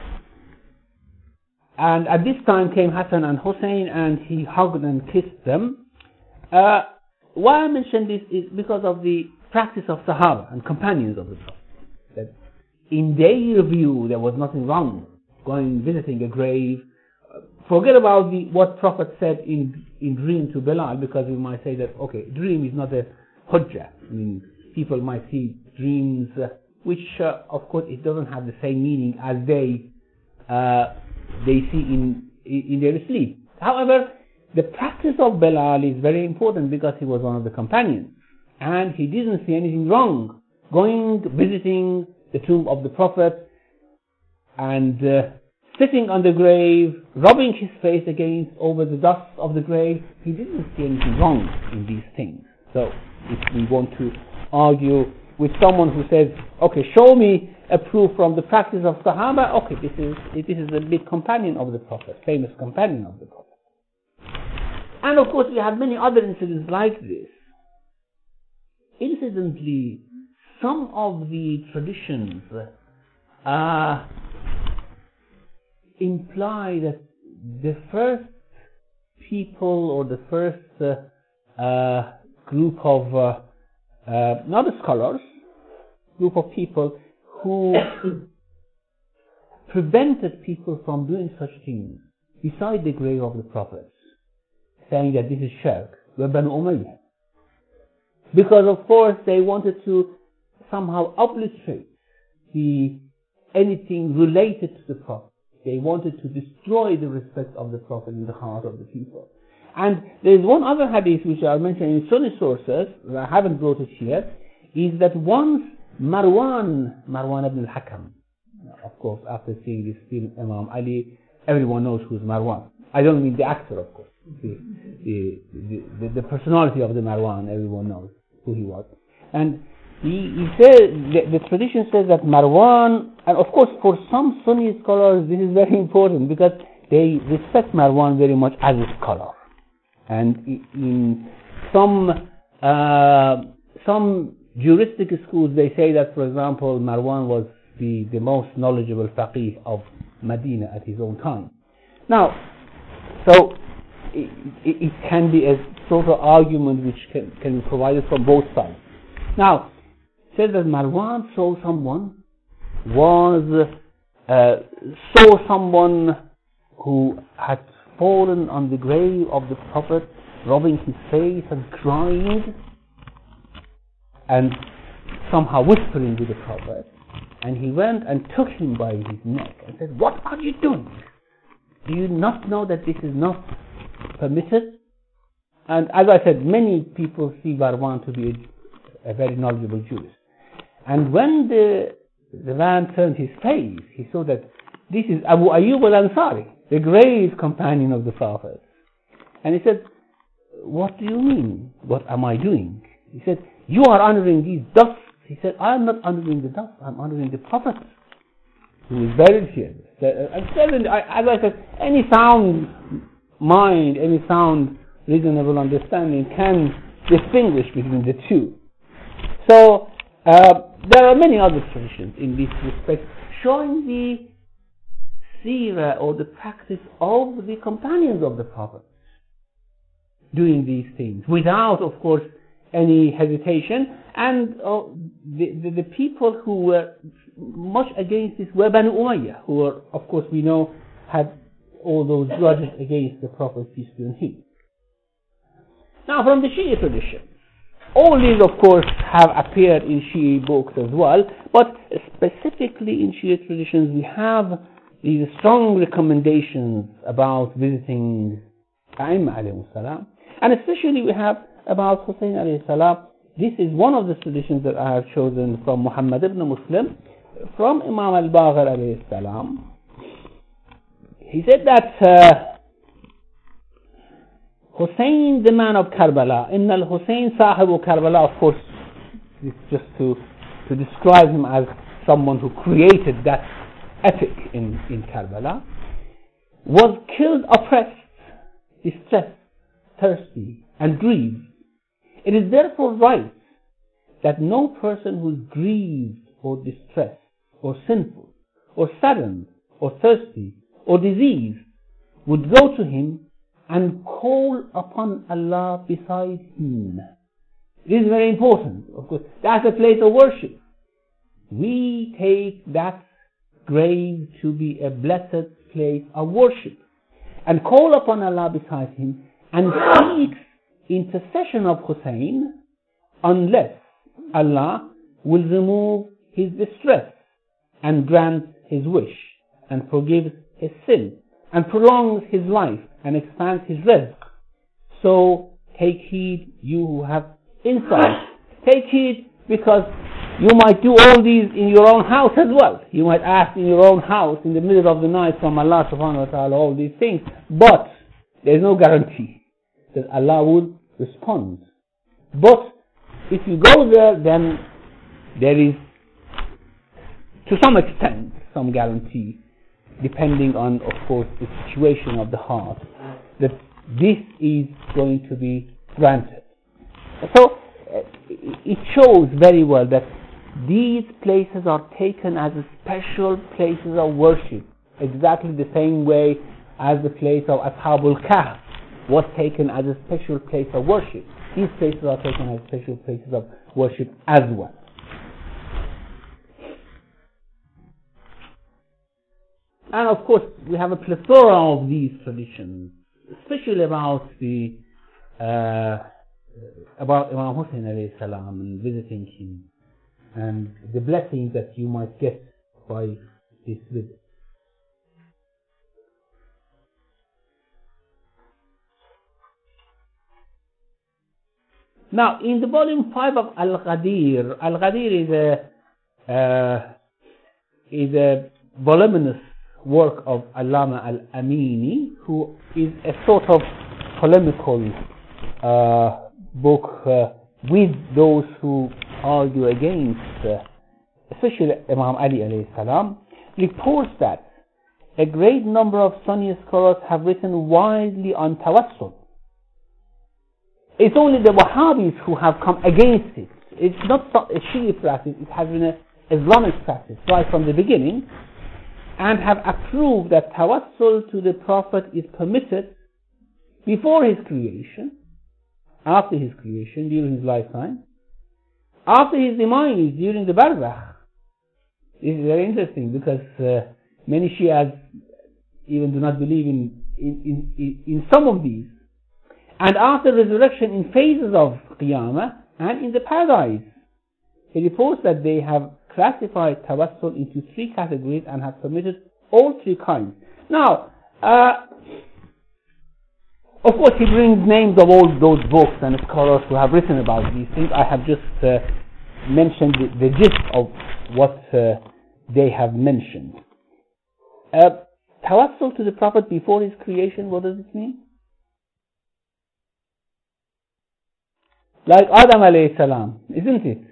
And at this time came Hassan and Hussein, and he hugged and kissed them. Uh, why I mention this is because of the practice of Sahaba and companions of the Prophet. That in their view there was nothing wrong going visiting a grave. Forget about the, what Prophet said in, in dream to Bilal, because we might say that, okay, dream is not a hujjah. I mean, people might see dreams, uh, which, uh, of course, it doesn't have the same meaning as they uh, they see in, in their sleep. However, the practice of Bilal is very important because he was one of the companions, and he didn't see anything wrong going, visiting the tomb of the Prophet, and uh, sitting on the grave, rubbing his face against over the dust of the grave. He didn't see anything wrong in these things. So if we want to argue with someone who says, okay, show me a proof from the practice of Sahaba, okay, this is this is a big companion of the Prophet, famous companion of the Prophet. And of course we have many other incidents like this. Incidentally, some of the traditions uh, imply that the first people or the first uh, uh, group of uh, uh, not scholars, group of people who prevented people from doing such things beside the grave of the prophets, saying that this is shirk, were Banu Umayyah. Because of course they wanted to somehow obliterate the anything related to the Prophet. They wanted to destroy the respect of the Prophet in the heart of the people. And there is one other hadith which I mentioned in Sunni sources, I haven't brought it here, is that once Marwan, Marwan ibn al-Hakam, of course after seeing this film Imam Ali, everyone knows who's Marwan. I don't mean the actor, of course. The, the, the, the, the personality of the Marwan, everyone knows who he was. And he, he said, the, the tradition says that Marwan, and of course for some Sunni scholars this is very important because they respect Marwan very much as a scholar. And in some uh, some juristic schools they say that, for example, Marwan was the, the most knowledgeable faqih of Medina at his own time. Now, so it, it, it can be a sort of argument which can, can be provided from both sides. Now, it says that Marwan saw someone, was, uh, saw someone who had fallen on the grave of the Prophet, rubbing his face and crying, and somehow whispering with the Prophet. And he went and took him by his neck and said, "What are you doing? Do you not know that this is not permitted?" And as I said, many people see Marwan to be a, a very knowledgeable Jurist. And when the, the man turned his face, he saw that this is Abu Ayyub al-Ansari, the great companion of the Prophet. And he said, "What do you mean? What am I doing?" He said, "You are honoring these dusts." He said, "I am not honoring the dust, I am honoring the Prophet who is buried here." And certainly, as I said, any sound mind, any sound reasonable understanding can distinguish between the two. So, uh, there are many other traditions in this respect showing the seerah or the practice of the companions of the Prophet doing these things without, of course, any hesitation. And uh, the, the, the people who were much against this were Banu Umayyah, who were, of course, we know, had all those grudges against the Prophet, peace be on him. Now, from the Shia tradition, all these, of course, have appeared in Shia books as well, but specifically in Shia traditions, we have these strong recommendations about visiting A'imma alayhi salam, and especially we have about Hussein alayhi salam. This is one of the traditions that I have chosen from Muhammad ibn Muslim, from Imam al-Baqir alayhi salam. He said that uh, Hussein, the man of Karbala, Inna al-Hussein sahibu Karbala, of course, it's just to, to describe him as someone who created that epic in, in Karbala, was killed oppressed, distressed, thirsty, and grieved. It is therefore right that no person who is grieved or distressed or sinful or saddened or thirsty or diseased would go to him and call upon Allah beside him. It is very important, of course. That's a place of worship. We take that grave to be a blessed place of worship and call upon Allah beside him and seek intercession of Hussein unless Allah will remove his distress and grant his wish and forgives his sin and prolongs his life and expands his rizq. So take heed, you who have insight. Take heed, because you might do all these in your own house as well. You might ask in your own house in the middle of the night from Allah subhanahu wa ta'ala all these things, but there is no guarantee that Allah would respond. But if you go there, then there is to some extent some guarantee, depending on, of course, the situation of the heart, that this is going to be granted. So uh, it shows very well that these places are taken as special places of worship, exactly the same way as the place of Ashabul Kahf was taken as a special place of worship. These places are taken as special places of worship as well. And of course, we have a plethora of these traditions, especially about the uh, about Imam Hussein alayhi salam and visiting him, and the blessing that you might get by this visit. Now, in the volume five of Al-Ghadir, Al-Ghadir is a uh, is a voluminous work of Allama Al-Amini, who is a sort of polemical uh, book uh, with those who argue against, uh, especially Imam Ali alayhi salam, reports that a great number of Sunni scholars have written widely on tawassul. It's only the Wahhabis who have come against it. It's not a Shia practice, it has been an Islamic practice right from the beginning, and have approved that tawassul to the Prophet is permitted before his creation, after his creation, during his lifetime, after his demise, during the barzakh. This is very interesting because uh, many Shias even do not believe in, in, in, in some of these. And after resurrection in phases of Qiyamah and in the paradise. He reports that they have classified tawassul into three categories and have permitted all three kinds. Now, uh, of course he brings names of all those books and scholars who have written about these things. I have just uh, mentioned the, the gist of what uh, they have mentioned. Uh, tawassul to the Prophet before his creation, what does it mean? Like Adam alayhi salam, isn't it?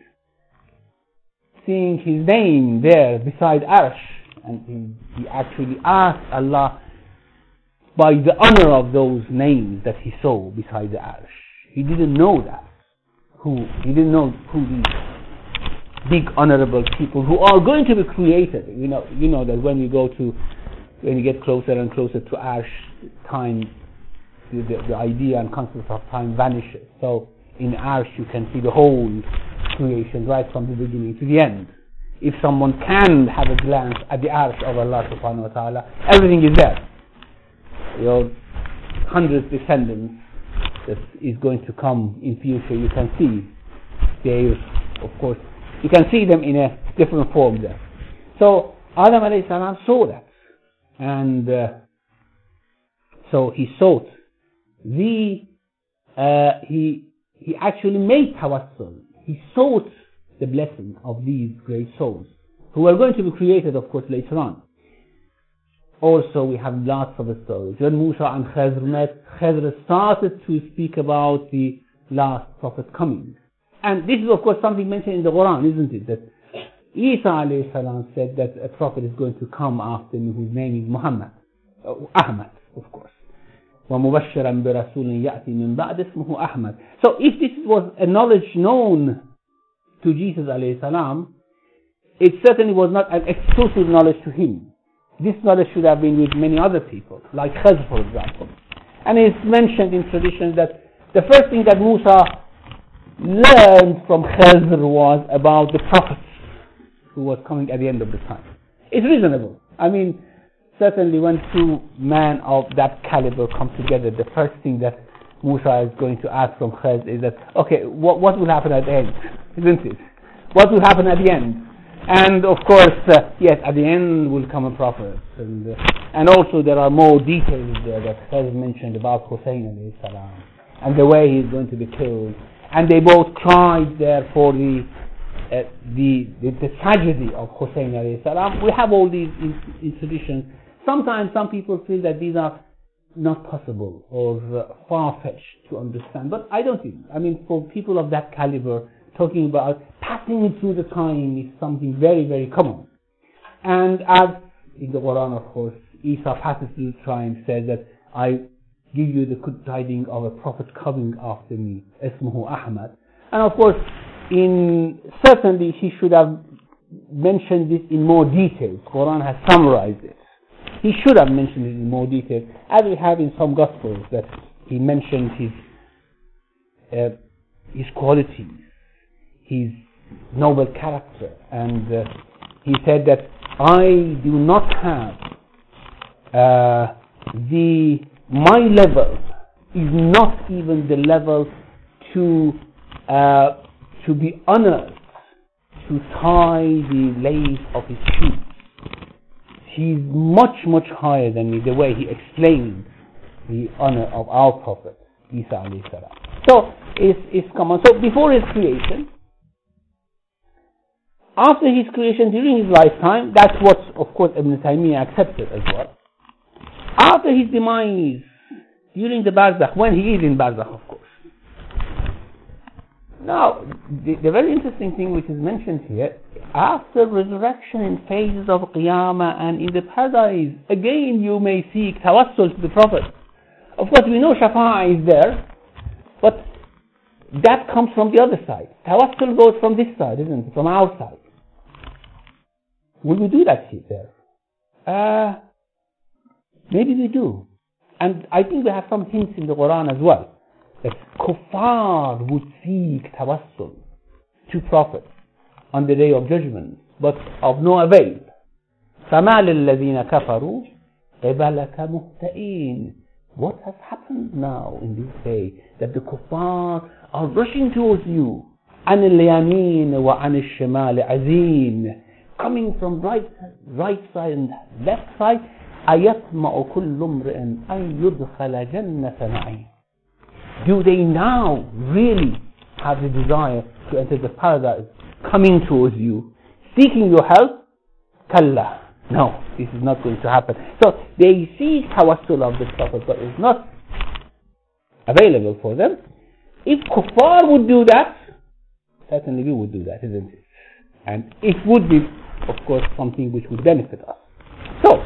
Seeing his name there beside Arsh, and he, he actually asked Allah by the honor of those names that he saw beside the Arsh. He didn't know that. Who he didn't know who these big honorable people who are going to be created. You know, you know that when you go to, when you get closer and closer to Arsh, time, the, the, the idea and concept of time vanishes. So in Arsh you can see the whole creation right from the beginning to the end. If someone can have a glance at the Arsh of Allah subhanahu wa ta'ala, everything is there. Your hundred descendants that is going to come in future, you can see there, of course, you can see them in a different form there. So Adam alayhi salam saw that, and uh, so he sought the uh, he He actually made tawassul. He sought the blessing of these great souls who are going to be created, of course, later on. Also, we have lots of stories. When Musa and Khidr met, Khidr started to speak about the last prophet coming. And this is, of course, something mentioned in the Quran, isn't it? That Isa alayhi salam said that a prophet is going to come after me whose name is Muhammad. Uh, Ahmad, of course. وَمُبَشِّرًا بِرَسُولٍ يَأْتِي مِنْ بَعْدِ اسْمُهُ أَحْمَدٍ. So if this was a knowledge known to Jesus alayhi salam, it certainly was not an exclusive knowledge to him. This knowledge should have been with many other people, like Khidr, for example. And it's mentioned in traditions that the first thing that Musa learned from Khidr was about the prophet who was coming at the end of the time. It's reasonable. I mean, certainly when two men of that caliber come together, the first thing that Musa is going to ask from Khidr is that, okay, what, what will happen at the end? Isn't it? What will happen at the end? And of course, uh, yes, at the end will come a prophet. And, uh, and also there are more details there that Khidr mentioned about Hussein alayhi salam and the way he is going to be killed. And they both cried there for the uh, the, the the tragedy of Hussein alayhi salam. We have all these in, in traditions. Sometimes some people feel that these are not possible or uh, far-fetched to understand, but I don't think. I mean, for people of that caliber, talking about passing it through the time is something very, very common. And as in the Quran, of course, Isa passes through time, says that I give you the good tidings of a prophet coming after me, Ismuhu Ahmad. And of course, in certainly he should have mentioned this in more detail. Quran has summarized it. He should have mentioned it in more detail, as we have in some Gospels, that he mentioned his uh, his qualities, his noble character, and uh, he said that I do not have uh, the my level is not even the level to uh, to be honored to tie the lace of his shoes. He's much, much higher than me, the way he explained the honor of our Prophet, Isa alayhi salam. So, it's, it's common. So, before his creation, after his creation, during his lifetime, that's what, of course, Ibn Taymiyyah accepted as well. After his demise, during the Barzakh, when he is in Barzakh, of course. Now, the, the very interesting thing which is mentioned here, after resurrection in phases of Qiyamah and in the paradise, again you may seek tawassul to the Prophet. Of course, we know Shafa'ah is there, but that comes from the other side. Tawassul goes from this side, isn't it? From our side. Will we do that here there? Uh, maybe we do. And I think we have some hints in the Quran as well, that kuffar would seek tawassul to prophets on the day of judgment, but of no avail. فَمَا لِلَّذِينَ كَفَرُوا قِبَلَكَ مُهْتَئِينَ. What has happened now in this day that the kuffar are rushing towards you? عَنِ الْيَمِينِ وَعَنِ الشِّمَالِ عَزِينَ. Coming from right, right side and left side. أَيَطْمَعُ كُلُّ امْرِئٍ أَن يُدْخَلَ جَنَّةَ نَعِيمٍ. Do they now really have the desire to enter the paradise, coming towards you, seeking your help? Kalla. No, this is not going to happen. So they seek tawassul of the Prophet, but it's not available for them. If kuffar would do that, certainly we would do that, isn't it? And it would be, of course, something which would benefit us. So,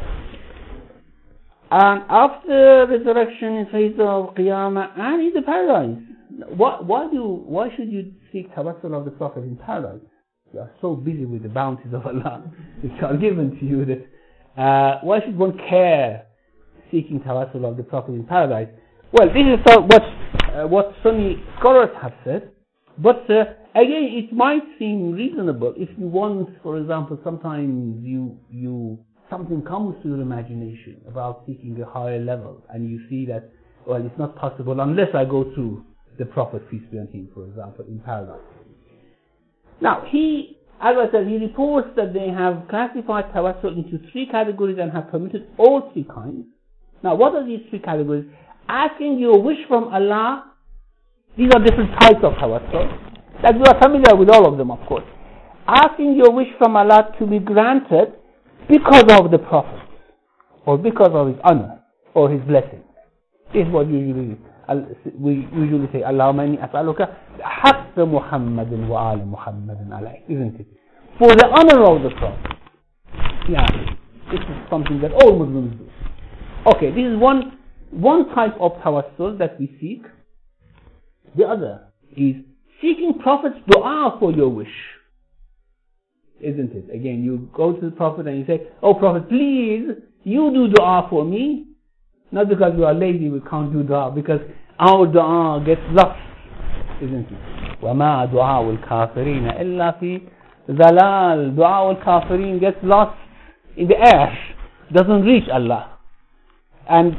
and after resurrection in phase of Qiyamah and in the paradise, why, why do why should you seek tawassul of the Prophet in paradise? You are so busy with the bounties of Allah which are given to you that uh, why should one care seeking tawassul of the Prophet in paradise? Well, this is what uh, what Sunni scholars have said, but uh, again, it might seem reasonable if you want, for example, sometimes you you. something comes to your imagination about seeking a higher level, and you see that, well, it's not possible unless I go to the Prophet, peace be on him, for example, in paradise. Now, he, as I said, he reports that they have classified tawassul into three categories and have permitted all three kinds. Now, what are these three categories? Asking your wish from Allah, these are different types of tawassul, that you are familiar with all of them, of course. Asking your wish from Allah to be granted because of the Prophet, or because of his honor, or his blessing. This is what usually we usually say, Allahumma inni as'aluka haqq Muhammadin wa ali Muhammadin alayh, isn't it? For the honor of the Prophet. Yeah, this is something that all Muslims do. Okay, this is one one type of tawassul that we seek. The other is seeking Prophet's dua for your wish. Isn't it? Again, you go to the Prophet and you say, oh Prophet, please, you do dua for me. Not because we are lazy, we can't do dua, because our dua gets lost. Isn't it? وَمَا دُعَاءُ الْكَافِرِينَ إِلَّا فِي ذَلَالٍ. Dua al-kafirin gets lost in the air. Doesn't reach Allah. And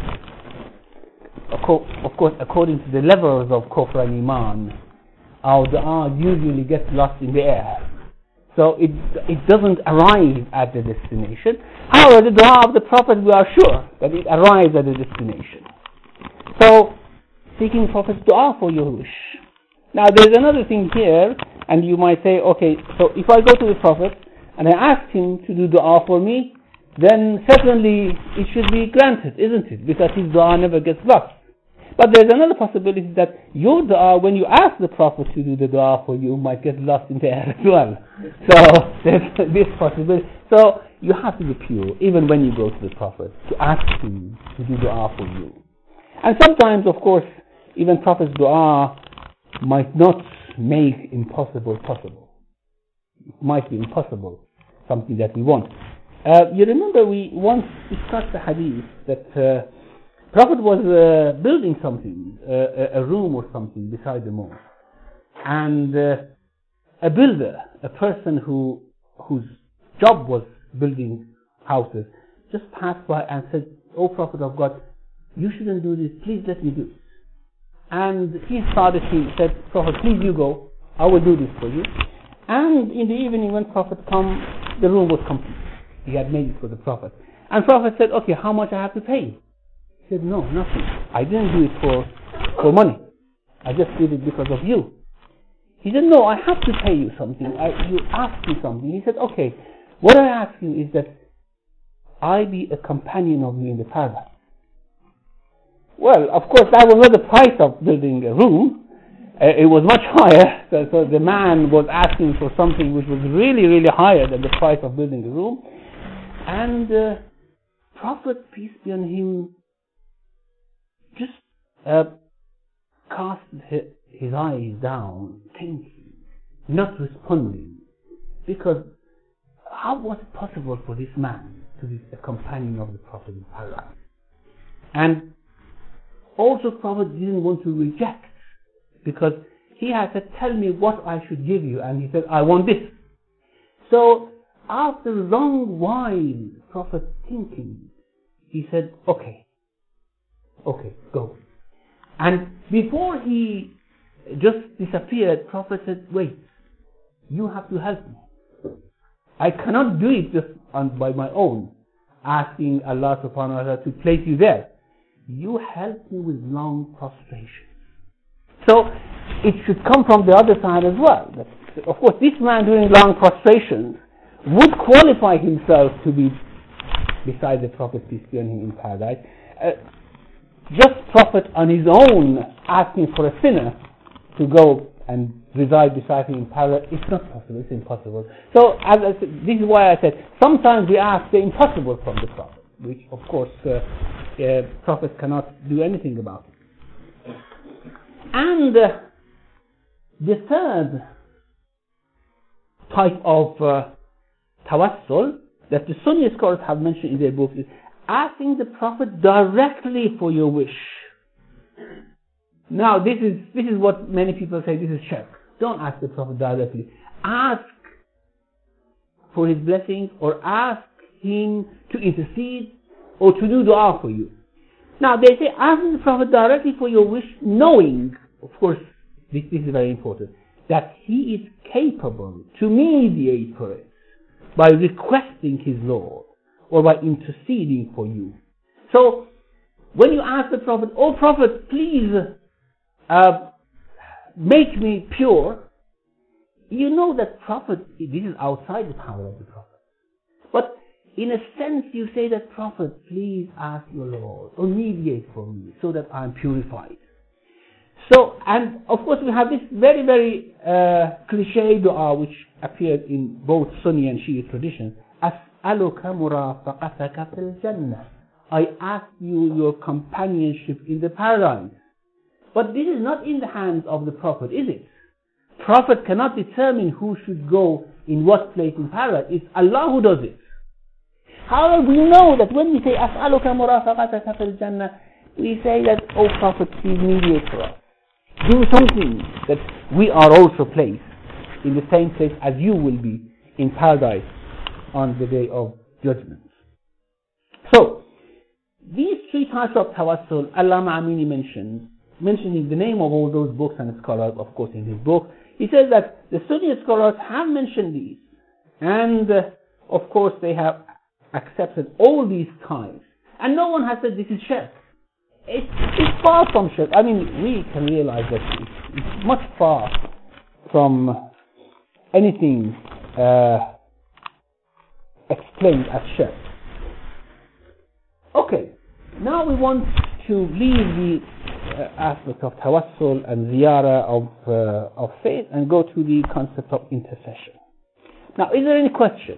of course, according to the levels of kufr and iman, our dua usually gets lost in the air. So it it doesn't arrive at the destination. However, the dua of the Prophet, we are sure that it arrives at the destination. So, seeking Prophet's dua for your wish. Now, there's another thing here, and you might say, okay, so if I go to the Prophet and I ask him to do dua for me, then certainly it should be granted, isn't it? Because his dua never gets lost. But there's another possibility that your dua, when you ask the Prophet to do the dua for you, might get lost in the air as well. So there's this possibility. So you have to be pure, even when you go to the Prophet, to ask him to do dua for you. And sometimes, of course, even Prophet's dua might not make impossible possible. It might be impossible, something that we want. Uh, you remember we once discussed the hadith that uh, Prophet was uh, building something, uh, a room or something beside the mosque, and uh, a builder, a person who whose job was building houses, just passed by and said, "O Prophet of God, you shouldn't do this, please let me do it." And he started, he said, "Prophet, please you go, I will do this for you." And in the evening when Prophet come, the room was complete. He had made it for the Prophet. And Prophet said, "Okay, how much I have to pay?" He said, "No, nothing. I didn't do it for, for money. I just did it because of you." He said, "No, I have to pay you something. I, you asked me something." He said, "Okay, what I ask you is that I be a companion of you in the paradise." Well, of course, that was not the price of building a room. Uh, it was much higher. So, so the man was asking for something which was really, really higher than the price of building a room. And uh, Prophet, peace be on him, just uh, cast his, his eyes down, thinking, not responding. Because how was it possible for this man to be a companion of the Prophet in paradise? And also Prophet didn't want to reject, because he had said, "Tell me what I should give you." And he said, "I want this." So after a long while, Prophet thinking, he said, "Okay, okay, go." And before he just disappeared, Prophet said, "Wait, you have to help me. I cannot do it just on, by my own, asking Allah subhanahu wa ta'ala to place you there. You help me with long prostration." So it should come from the other side as well. That, of course, this man doing long prostrations would qualify himself to be beside the Prophet, peace be on him, in paradise. Uh, just Prophet on his own asking for a sinner to go and reside beside him in paradise, it's not possible, it's impossible. So as I said, this is why I said sometimes we ask the impossible from the Prophet, which of course uh, uh, Prophet cannot do anything about it. And uh, the third type of uh, tawassul that the Sunni scholars have mentioned in their books is asking the Prophet directly for your wish. Now this is this is what many people say, this is shirk. Don't ask the Prophet directly. Ask for his blessings, or ask him to intercede or to do dua for you. Now they say ask the Prophet directly for your wish, knowing, of course, this, this is very important, that he is capable to mediate for it by requesting his Lord or by interceding for you. So when you ask the Prophet, "Oh Prophet, please uh, make me pure," you know that Prophet, this is outside the power of the Prophet. But in a sense you say that, "Prophet, please ask your Lord or mediate for me so that I am purified." So, and of course we have this very, very uh, cliche dua which appeared in both Sunni and Shia traditions. "As'aluka murafaqataka fil Jannah." I ask you your companionship in the paradise. But this is not in the hands of the Prophet, is it? Prophet cannot determine who should go in what place in paradise. It's Allah who does it. However, we know that when we say "As'aluka murafaqataka fil Jannah," we say that, "Oh Prophet, please mediate for us. Do something that we are also placed in the same place as you will be in paradise on the day of judgment." So, these three types of tawassul, Allama Amini mentions, mentioning the name of all those books and scholars, of course, in his book. He says that the Sunni scholars have mentioned these, and uh, of course they have accepted all these types, and no one has said this is shirk. It's, it's far from shirk. I mean, we can realize that it's, it's much far from anything uh, explained as shirk. Okay, now we want to leave the uh, aspect of tawassul and ziyarah of, uh, of faith and go to the concept of intercession. Now, is there any question?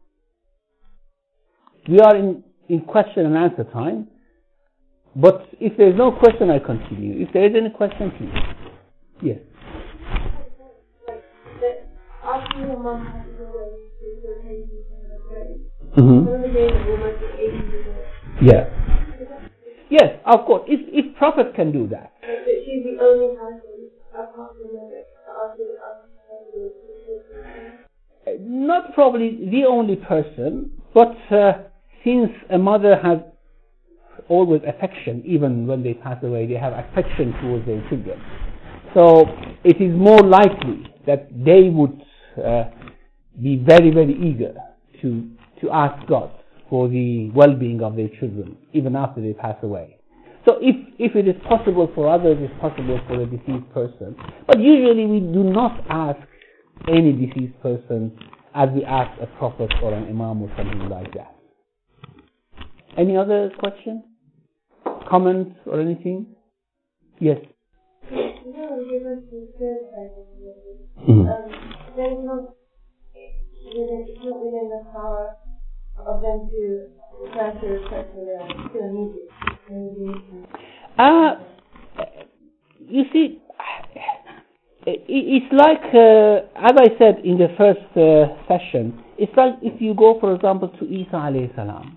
We are in, in question and answer time. But if there is no question, I continue. If there is any question, please. Yes. After your mom has to go away to the pages and the grave, Mm-hmm. some of the days will make it eighty. Yeah. Yes, of course. If if Prophet can do that. But she's the only person apart from the after the Not probably the only person, but uh, since a mother has always affection, even when they pass away, they have affection towards their children. So it is more likely that they would uh, be very, very eager to, to ask God for the well-being of their children, even after they pass away. So if, if it is possible for others, it's possible for a deceased person. But usually we do not ask any deceased person as we ask a prophet or an imam or something like that. Any other question? Comments or anything? Yes? No, given the third side, Mm-hmm. um, there's not, it's not within the power of them to try to request for the to immediate. Uh, you see, it's like, uh, as I said in the first uh, session, it's like if you go, for example, to Isa alayhi salam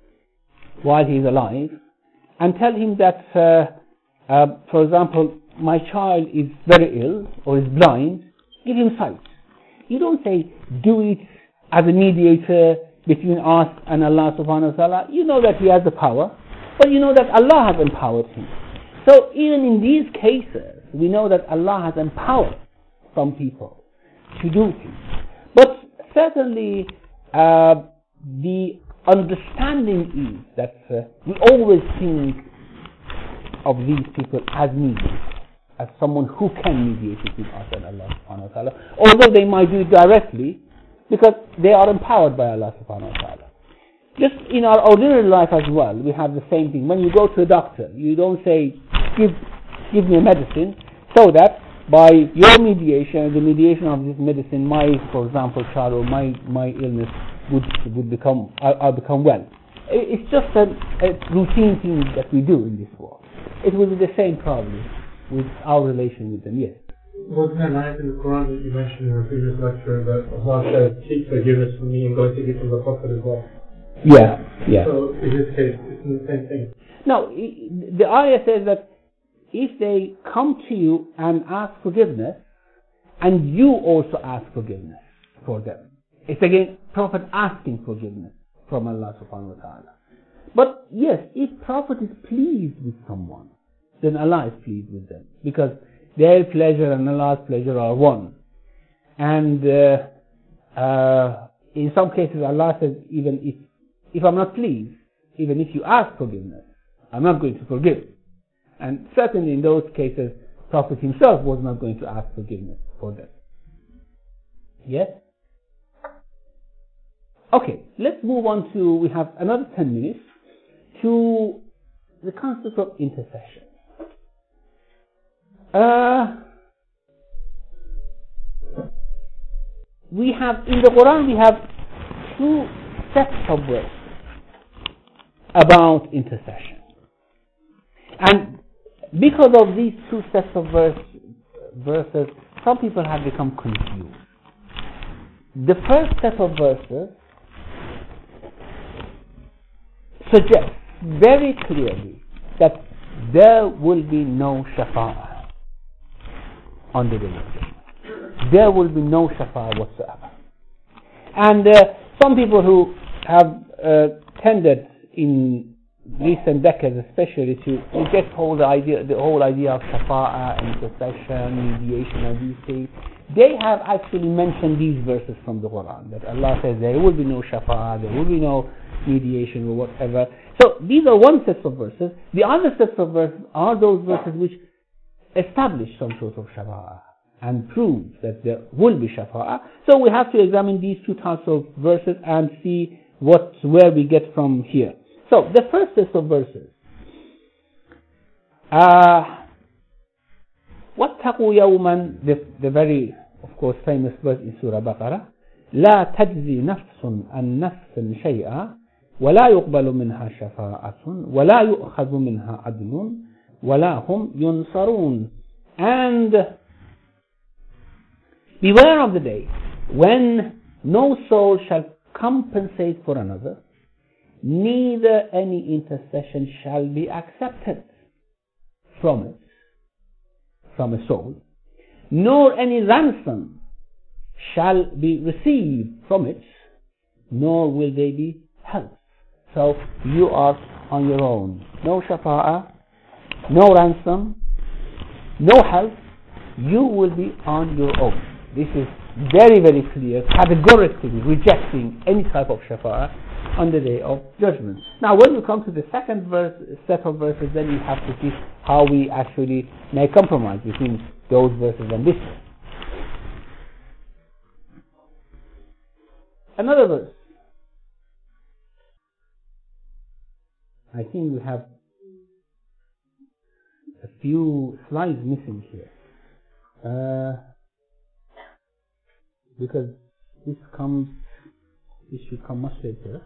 while he's alive and tell him that, uh, uh, for example, my child is very ill or is blind, give him sight. You don't say, do it as a mediator between us and Allah subhanahu wa ta'ala. You know that he has the power, but you know that Allah has empowered him. So even in these cases, we know that Allah has empowered some people to do things. But certainly, uh, the understanding is that uh, we always think of these people as mediators, as someone who can mediate between us and Allah subhanahu wa ta'ala, although they might do it directly, because they are empowered by Allah subhanahu wa ta'ala. Just in our ordinary life as well, we have the same thing. When you go to a doctor, you don't say, give, give me a medicine, so that by your mediation, the mediation of this medicine, my, for example, child or my, my illness would, would become, I'll, I'll become well. It's just a, a routine thing that we do in this world. It will be the same probably with our relation with them, yes. Wasn't there an ayat in the Quran that you mentioned in a previous lecture that Allah says, seek forgiveness from me and go seek it from the Prophet as well? Yeah, yeah. So in this case, it's the same thing. No, the ayah says that if they come to you and ask forgiveness, and you also ask forgiveness for them, it's again Prophet asking forgiveness from Allah subhanahu wa ta'ala. But yes, if Prophet is pleased with someone, then Allah is pleased with them, because their pleasure and Allah's pleasure are one. And uh, uh, in some cases Allah says, even if if I'm not pleased, even if you ask forgiveness, I'm not going to forgive. And certainly in those cases, Prophet himself was not going to ask forgiveness for them. Yes? Okay, let's move on to, we have another ten minutes, to the concept of intercession. Uh, we have, in the Quran, we have two sets of verses about intercession. And because of these two sets of verse, verses, some people have become confused. The first set of verses suggests very clearly that there will be no shafa'ah on the day of judgment. There will be no shafa'ah whatsoever. And uh, some people who have uh, tended in recent decades especially to reject whole the idea, the whole idea of shafa'ah, intercession, mediation and these things, they have actually mentioned these verses from the Quran, that Allah says there will be no shafa'ah, there will be no mediation or whatever. So these are one set of verses. The other sets of verses are those verses which establish some sort of shafa'ah and prove that there will be shafa'ah. So we have to examine these two types of verses and see what where we get from here. So the first set of verses, uh, وَاتَّقُوا يَوْمًا, the, the very, of course, famous verse in Surah Baqarah, لَا تَجْزِي نَفْسٌ عَنْ نَفْسٍ شَيْئًا وَلَا يُقْبَلُ مِنْهَا شَفَاعَةٌ وَلَا يُؤْخَذُ مِنْهَا عَدْلٌ وَلَا هُمْ يُنصَرُونَ. And beware of the day when no soul shall compensate for another, neither any intercession shall be accepted from it, from a soul, nor any ransom shall be received from it, nor will they be helped. So you are on your own. No shafa'ah, no ransom, no help. You will be on your own. This is very, very clear, categorically rejecting any type of shafa'ah on the day of judgment. Now, when you come to the second verse, set of verses, then you have to see how we actually make compromise between those verses and this. Another verse. I think we have a few slides missing here. Uh, because this comes, this should come much later.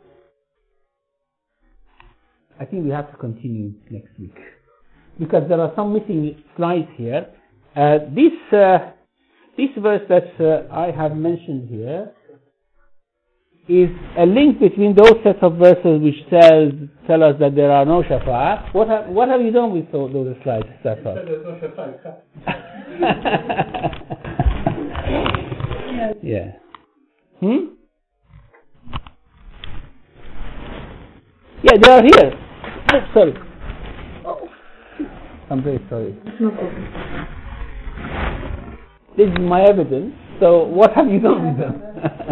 I think we have to continue next week. Because there are some missing slides here. Uh, this, uh, this verse that uh, I have mentioned here is a link between those sets of verses which tell, tell us that there are no shafa'ah. What have, what have you done with those, those slides? That's all. There's no shafa'ah. Yeah. Hmm? Yeah, they are here. Oh, sorry. Oh. I'm very sorry. No problem. This is my evidence. So what have you done with them?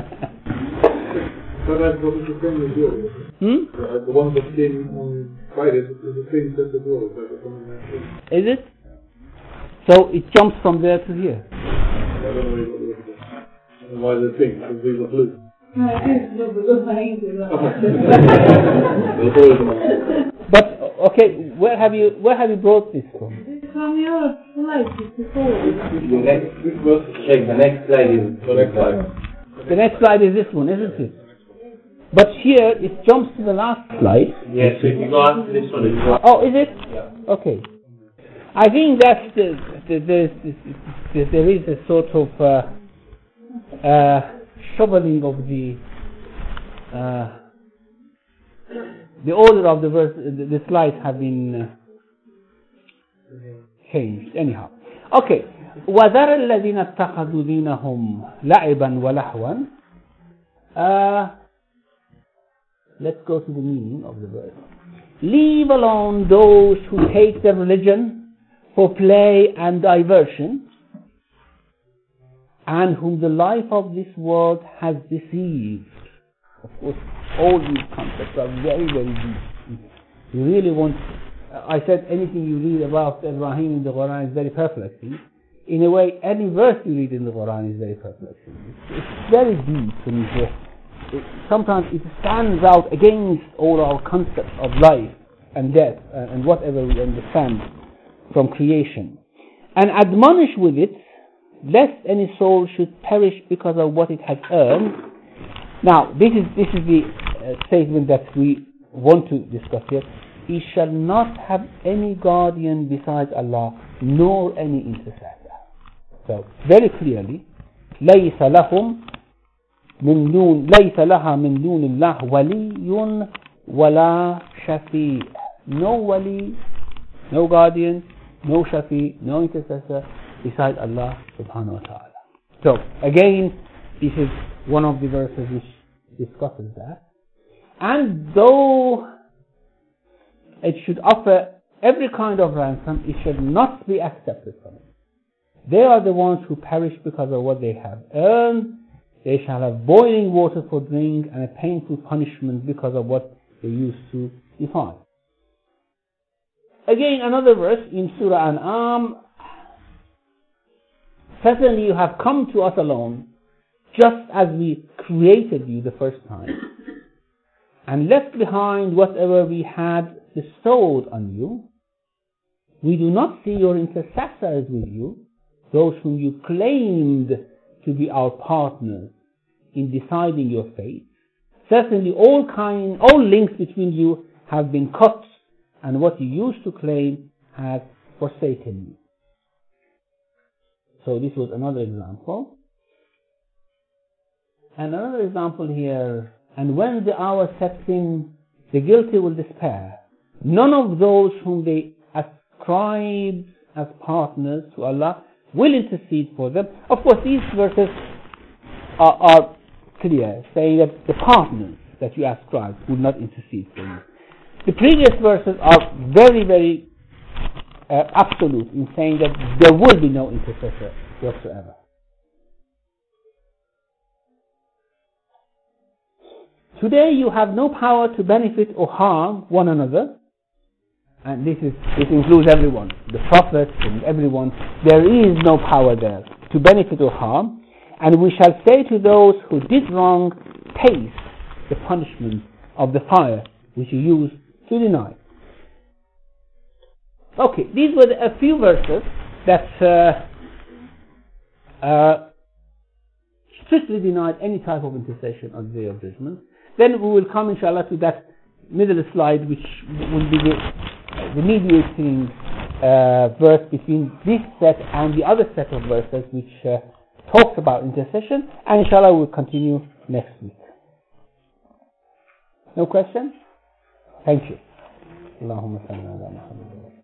But that's what the same as yours. Hmm? Uh, the one that came on Friday is the same set as yours. Is it? So it jumps from there to here. I don't know why they think, because these are blue. But okay, where have you where have you brought this from? From your slide before. The next, check, the next slide is The next slide. The next slide is this one, isn't it? But here it jumps to the last slide. yes, if you go on to this one, it's one. Oh, is it? Okay. I think that the, the, the, the, there is a sort of uh, uh, shoveling of the uh, the order of the verse. The, the slides have been uh, changed. Anyhow, okay. وَذَرَ الَّذِينَ اتَّخَذُوا دِينَهُمْ لَعِبًا وَلَهْوًا. Uh, let's go to the meaning of the verse. Leave alone those who take their religion for play and diversion, and whom the life of this world has deceived. Of course, all these concepts are very, very deep. You really want, I said anything you read about Ibrahim in the Quran is very perplexing. In a way, any verse you read in the Quran is very perplexing. It's, it's very deep, and it, it, sometimes it stands out against all our concepts of life and death and, and whatever we understand from creation. And admonish with it, lest any soul should perish because of what it has earned. Now, this is this is the uh, statement that we want to discuss here. He shall not have any guardian besides Allah, nor any intercessor. So, very clearly, لَيْسَ لَهُمْ مِنْ دُونِ لَيْسَ لَهَا مِنْ دُونِ اللَّهِ وَلِيٌّ وَلَا شَفِيعٌ. No wali, no guardian, no shafi, no intercessor besides Allah subhanahu wa ta'ala. So, again, this is one of the verses which discusses that. And though it should offer every kind of ransom, it should not be accepted from it. They are the ones who perish because of what they have earned. They shall have boiling water for drink and a painful punishment because of what they used to defy. Again, another verse in Surah An'am. Certainly you have come to us alone, just as we created you the first time, and left behind whatever we had bestowed on you. We do not see your intercessors with you, those whom you claimed to be our partners in deciding your fate. Certainly all kind, all links between you have been cut, and what you used to claim has forsaken you. So this was another example. And another example here, and when the hour sets in, the guilty will despair. None of those whom they ascribe as partners to Allah will intercede for them. Of course, these verses are, are clear, saying that the partners, that you ascribe will not intercede for you. The previous verses are very, very uh, absolute in saying that there will be no intercessor whatsoever. Today you have no power to benefit or harm one another, and this is this includes everyone, the prophets and everyone. There is no power there to benefit or harm, and we shall say to those who did wrong, taste the punishment of the fire which you used to deny. Okay, these were the, a few verses that uh, uh, strictly denied any type of intercession on the day of judgment. Then we will come, inshallah, to that middle slide, which will be the, the mediating uh, verse between this set and the other set of verses, which uh, talks about intercession. And inshallah, we'll continue next week. No questions? Thank you. Allahumma salli ala Muhammad.